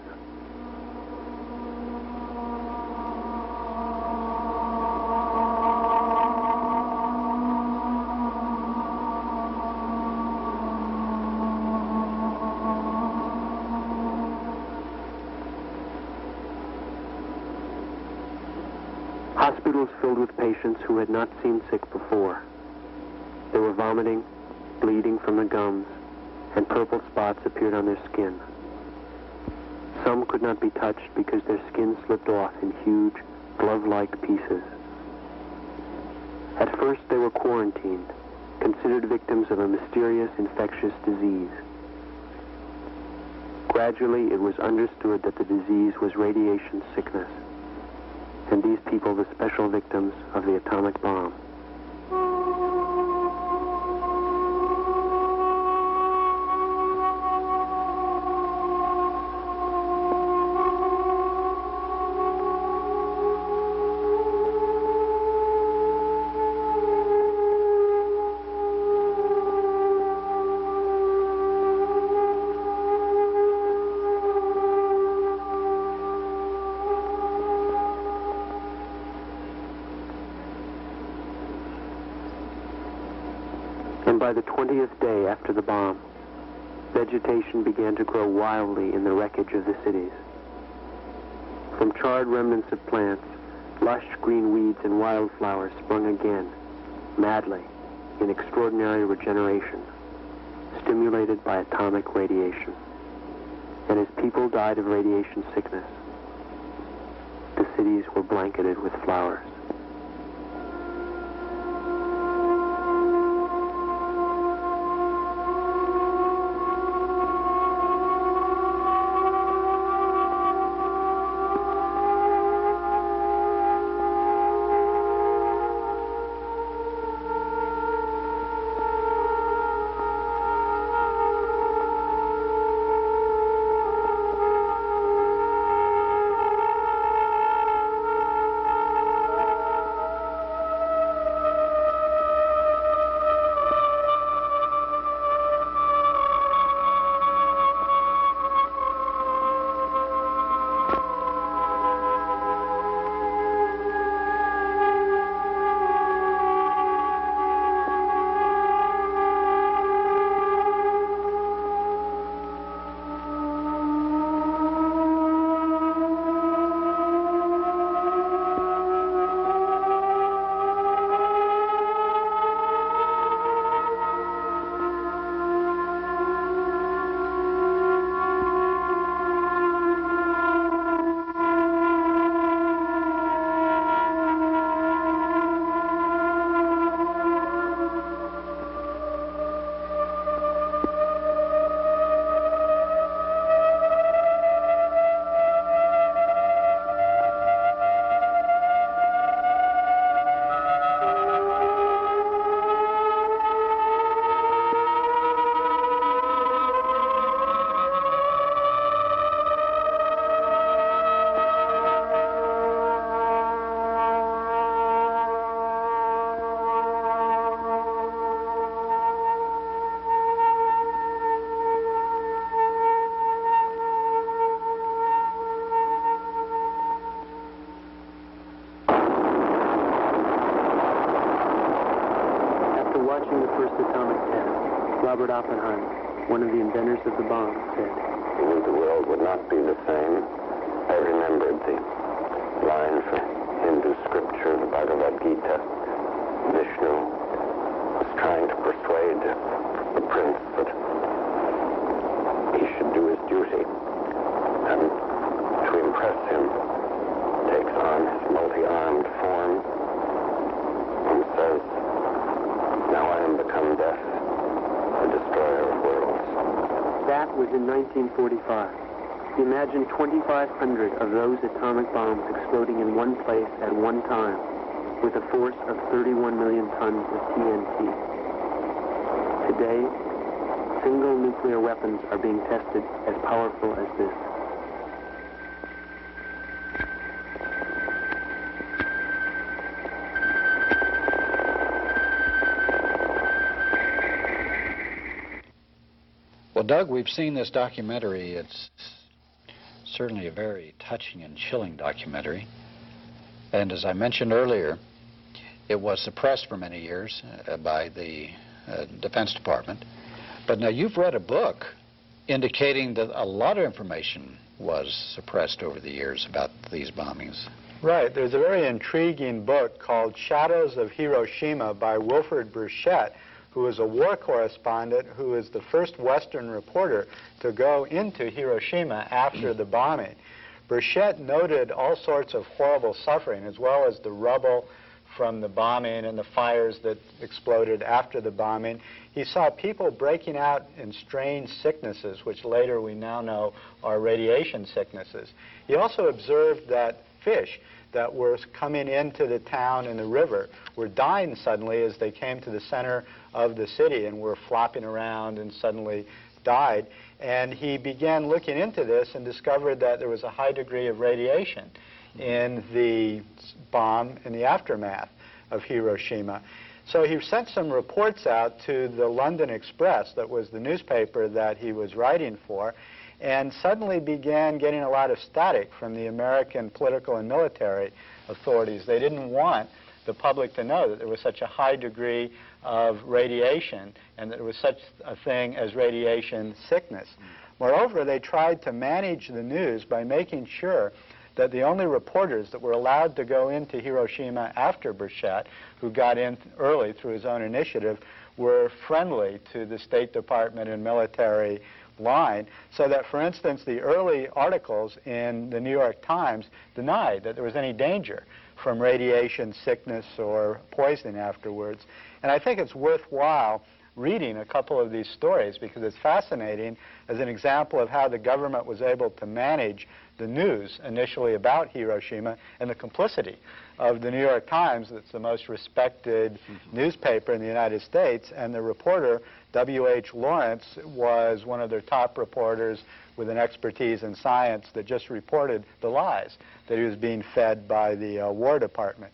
E: Hospitals filled with patients who had not seen sick before. They were vomiting, bleeding from the gums, and purple spots appeared on their skin. Some could not be touched because their skin slipped off in huge, glove-like pieces. At first they were quarantined, considered victims of a mysterious infectious disease. Gradually it was understood that the disease was radiation sickness, and these people the special victims of the atomic bomb. And by the twentieth day after the bomb, vegetation began to grow wildly in the wreckage of the cities. From charred remnants of plants, lush green weeds and wildflowers sprung again, madly, in extraordinary regeneration, stimulated by atomic radiation. And as people died of radiation sickness, the cities were blanketed with flowers. Robert Oppenheimer, one of the inventors of the bomb, said,
I: "I knew the world would not be the same. I remembered the line from Hindu scripture, the Bhagavad Gita. Vishnu was trying to persuade the prince that he should do his duty, and to impress him, takes on his multi-armed form and says, 'Now I am become death, the destroyer of worlds.'"
E: That was in nineteen forty-five. Imagine twenty-five hundred of those atomic bombs exploding in one place at one time with a force of thirty-one million tons of T N T. Today, single nuclear weapons are being tested as powerful as this.
B: Well, Doug, we've seen this documentary. It's certainly a very touching and chilling documentary. And as I mentioned earlier, it was suppressed for many years uh, by the uh, Defense Department. But now you've read a book indicating that a lot of information was suppressed over the years about these bombings.
F: Right. There's a very intriguing book called Shadows of Hiroshima by Wilfred Burchett, who is a war correspondent who is the first Western reporter to go into Hiroshima after the bombing. Burchett noted all sorts of horrible suffering, as well as the rubble from the bombing and the fires that exploded after the bombing. He saw people breaking out in strange sicknesses, which later we now know are radiation sicknesses. He also observed that fish that were coming into the town and the river were dying suddenly as they came to the center of the city and were flopping around and suddenly died. And he began looking into this and discovered that there was a high degree of radiation in the bomb in the aftermath of Hiroshima. So he sent some reports out to the London Express, that was the newspaper that he was writing for, and suddenly began getting a lot of static from the American political and military authorities. They didn't want the public to know that there was such a high degree of radiation and that there was such a thing as radiation sickness. Moreover, they tried to manage the news by making sure that the only reporters that were allowed to go into Hiroshima after Burchett, who got in early through his own initiative, were friendly to the State Department and military line, so that, for instance, the early articles in the New York Times denied that there was any danger from radiation sickness or poisoning afterwards. And I think it's worthwhile reading a couple of these stories because it's fascinating as an example of how the government was able to manage the news initially about Hiroshima and the complicity of the New York Times, that's the most respected mm-hmm. newspaper in the United States, and the reporter, W H Lawrence, was one of their top reporters with an expertise in science that just reported the lies that he was being fed by the uh, War Department.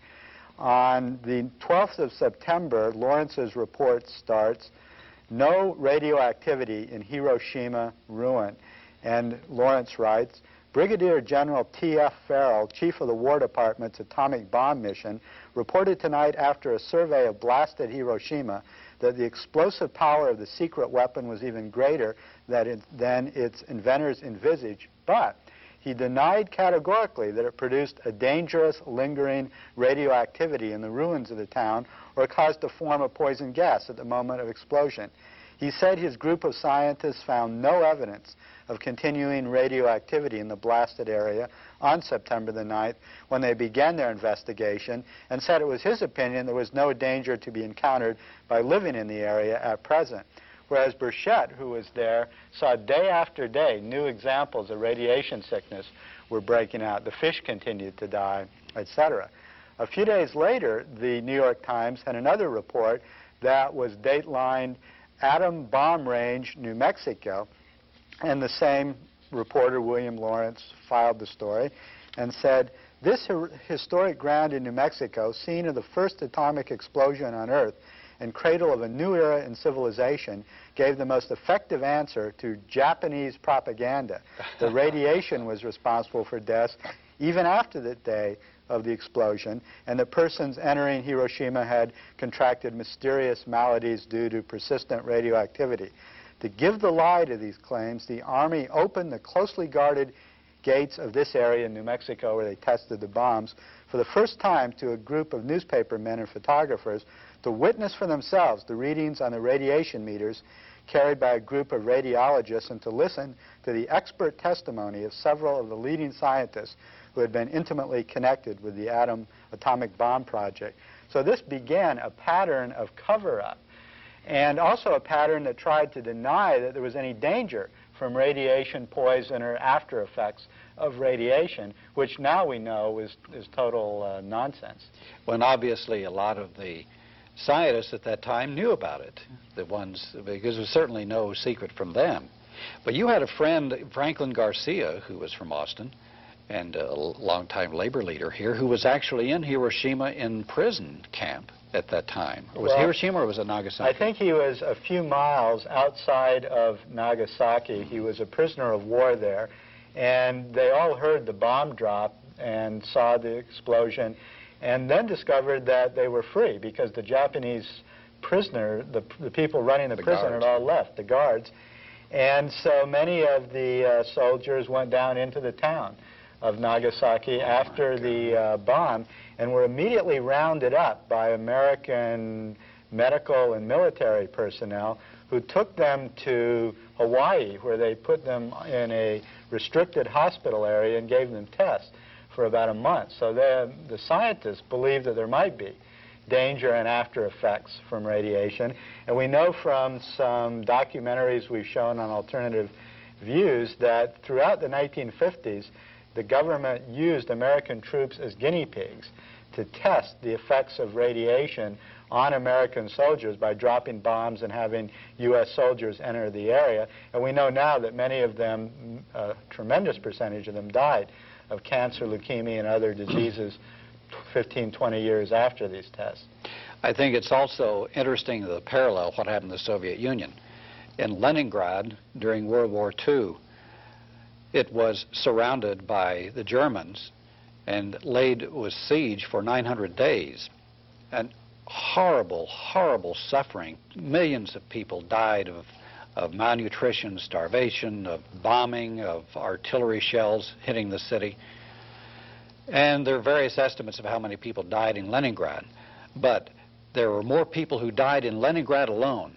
F: On the twelfth of September, Lawrence's report starts, "No radioactivity in Hiroshima ruin." And Lawrence writes, "Brigadier General T F Farrell, chief of the War Department's atomic bomb mission, reported tonight after a survey of blasted Hiroshima that the explosive power of the secret weapon was even greater than, it, than its inventors envisaged, but he denied categorically that it produced a dangerous, lingering radioactivity in the ruins of the town or caused to form a poison gas at the moment of explosion. He said his group of scientists found no evidence of continuing radioactivity in the blasted area on September the ninth when they began their investigation, and said it was his opinion there was no danger to be encountered by living in the area at present. Whereas Burchett, who was there, saw day after day new examples of radiation sickness were breaking out. The fish continued to die, et cetera. A few days later, the New York Times had another report that was datelined Atom Bomb Range, New Mexico, and the same reporter, William Lawrence, filed the story and said, "This hi- historic ground in New Mexico, scene of the first atomic explosion on Earth and cradle of a new era in civilization, gave the most effective answer to Japanese propaganda. The radiation was responsible for deaths, even after the day of the explosion, and that persons entering Hiroshima had contracted mysterious maladies due to persistent radioactivity. To give the lie to these claims, the Army opened the closely guarded gates of this area in New Mexico where they tested the bombs for the first time to a group of newspaper men and photographers to witness for themselves the readings on the radiation meters carried by a group of radiologists and to listen to the expert testimony of several of the leading scientists who had been intimately connected with the atom atomic bomb project. So this began a pattern of cover-up, and also a pattern that tried to deny that there was any danger from radiation poison or after effects of radiation, which now we know is, is total uh, nonsense.
B: Well, and obviously a lot of the scientists at that time knew about it, the ones, because there was certainly no secret from them. But you had a friend, Franklin Garcia, who was from Austin, and a longtime labor leader here, who was actually in Hiroshima in prison camp at that time. Was
F: well,
B: Hiroshima or was it Nagasaki?
F: I think he was a few miles outside of Nagasaki. He was a prisoner of war there, and they all heard the bomb drop and saw the explosion, and then discovered that they were free because the Japanese prisoner, the, the people running the, the prison guards. had all left, the guards. And so many of the uh, soldiers went down into the town of Nagasaki oh after the uh, bomb and were immediately rounded up by American medical and military personnel who took them to Hawaii, where they put them in a restricted hospital area and gave them tests for about a month. So the, the scientists believed that there might be danger and after effects from radiation. And we know from some documentaries we've shown on Alternative Views that throughout the nineteen fifties, the government used American troops as guinea pigs to test the effects of radiation on American soldiers by dropping bombs and having U S soldiers enter the area. And we know now that many of them, a tremendous percentage of them, died of cancer, leukemia, and other diseases fifteen, twenty years after these tests.
B: I think it's also interesting the parallel what happened in the Soviet Union. In Leningrad during World War Two, it was surrounded by the Germans and laid with siege for nine hundred days. And horrible, horrible suffering. Millions of people died of, of malnutrition, starvation, of bombing, of artillery shells hitting the city. And there are various estimates of how many people died in Leningrad. But there were more people who died in Leningrad alone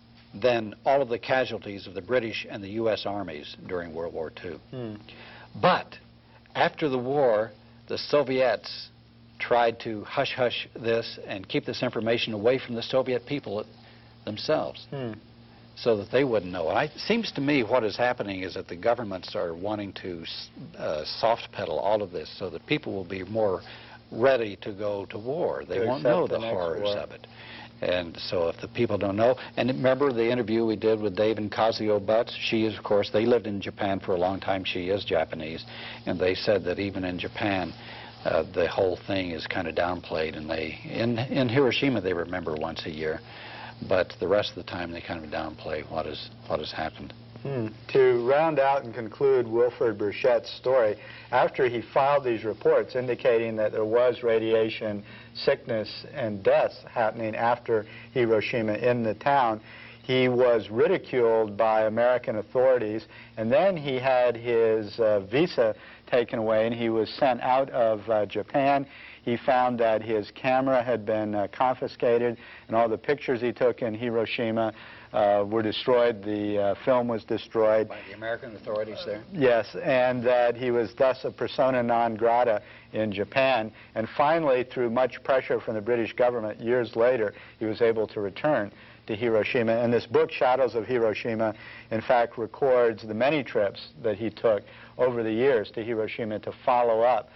B: than all of the casualties of the British and the U S armies during World War Two. Hmm. But after the war, the Soviets tried to hush-hush this and keep this information away from the Soviet people themselves, hmm. so that they wouldn't know. And I, it seems to me what is happening is that the governments are wanting to uh, soft pedal all of this so that people will be more ready to go to war. They won't know the horrors of it. And so if the people don't know, and remember the interview we did with Dave and Kazuo Butts? She is, of course, they lived in Japan for a long time. She is Japanese. And they said that even in Japan, uh, the whole thing is kind of downplayed. And they, in, in Hiroshima, they remember once a year. But the rest of the time, they kind of downplay what, is, what has happened.
F: Hmm. To round out and conclude Wilfred Burchett's story, after he filed these reports indicating that there was radiation sickness and deaths happening after Hiroshima in the town, he was ridiculed by American authorities, and then he had his uh, visa taken away and he was sent out of uh, Japan. He found that his camera had been uh, confiscated and all the pictures he took in Hiroshima Uh, were destroyed. The uh, film was destroyed.
B: By the American authorities there?
F: Uh, yes, and that he was thus a persona non grata in Japan. And finally, through much pressure from the British government, years later, he was able to return to Hiroshima. And this book, Shadows of Hiroshima, in fact, records the many trips that he took over the years to Hiroshima to follow up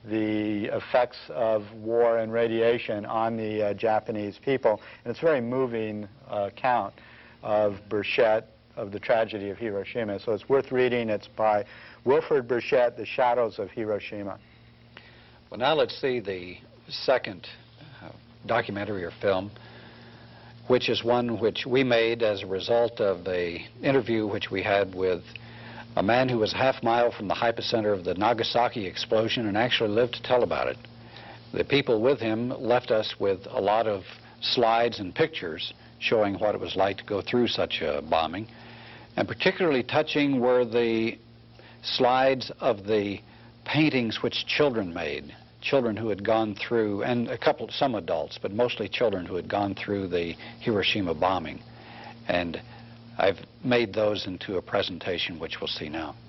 F: the effects of war and radiation on the uh, Japanese people. And it's a very moving uh, account of Burchett, of the tragedy of Hiroshima. So it's worth reading. It's by Wilfred Burchett, The Shadows of Hiroshima.
B: Well, now let's see the second uh, documentary or film, which is one which we made as a result of an interview which we had with a man who was a half mile from the hypocenter of the Nagasaki explosion and actually lived to tell about it. The people with him left us with a lot of slides and pictures showing what it was like to go through such a bombing. And particularly touching were the slides of the paintings which children made, children who had gone through, and a couple, some adults, but mostly children who had gone through the Hiroshima bombing. And I've made those into a presentation which we'll see now.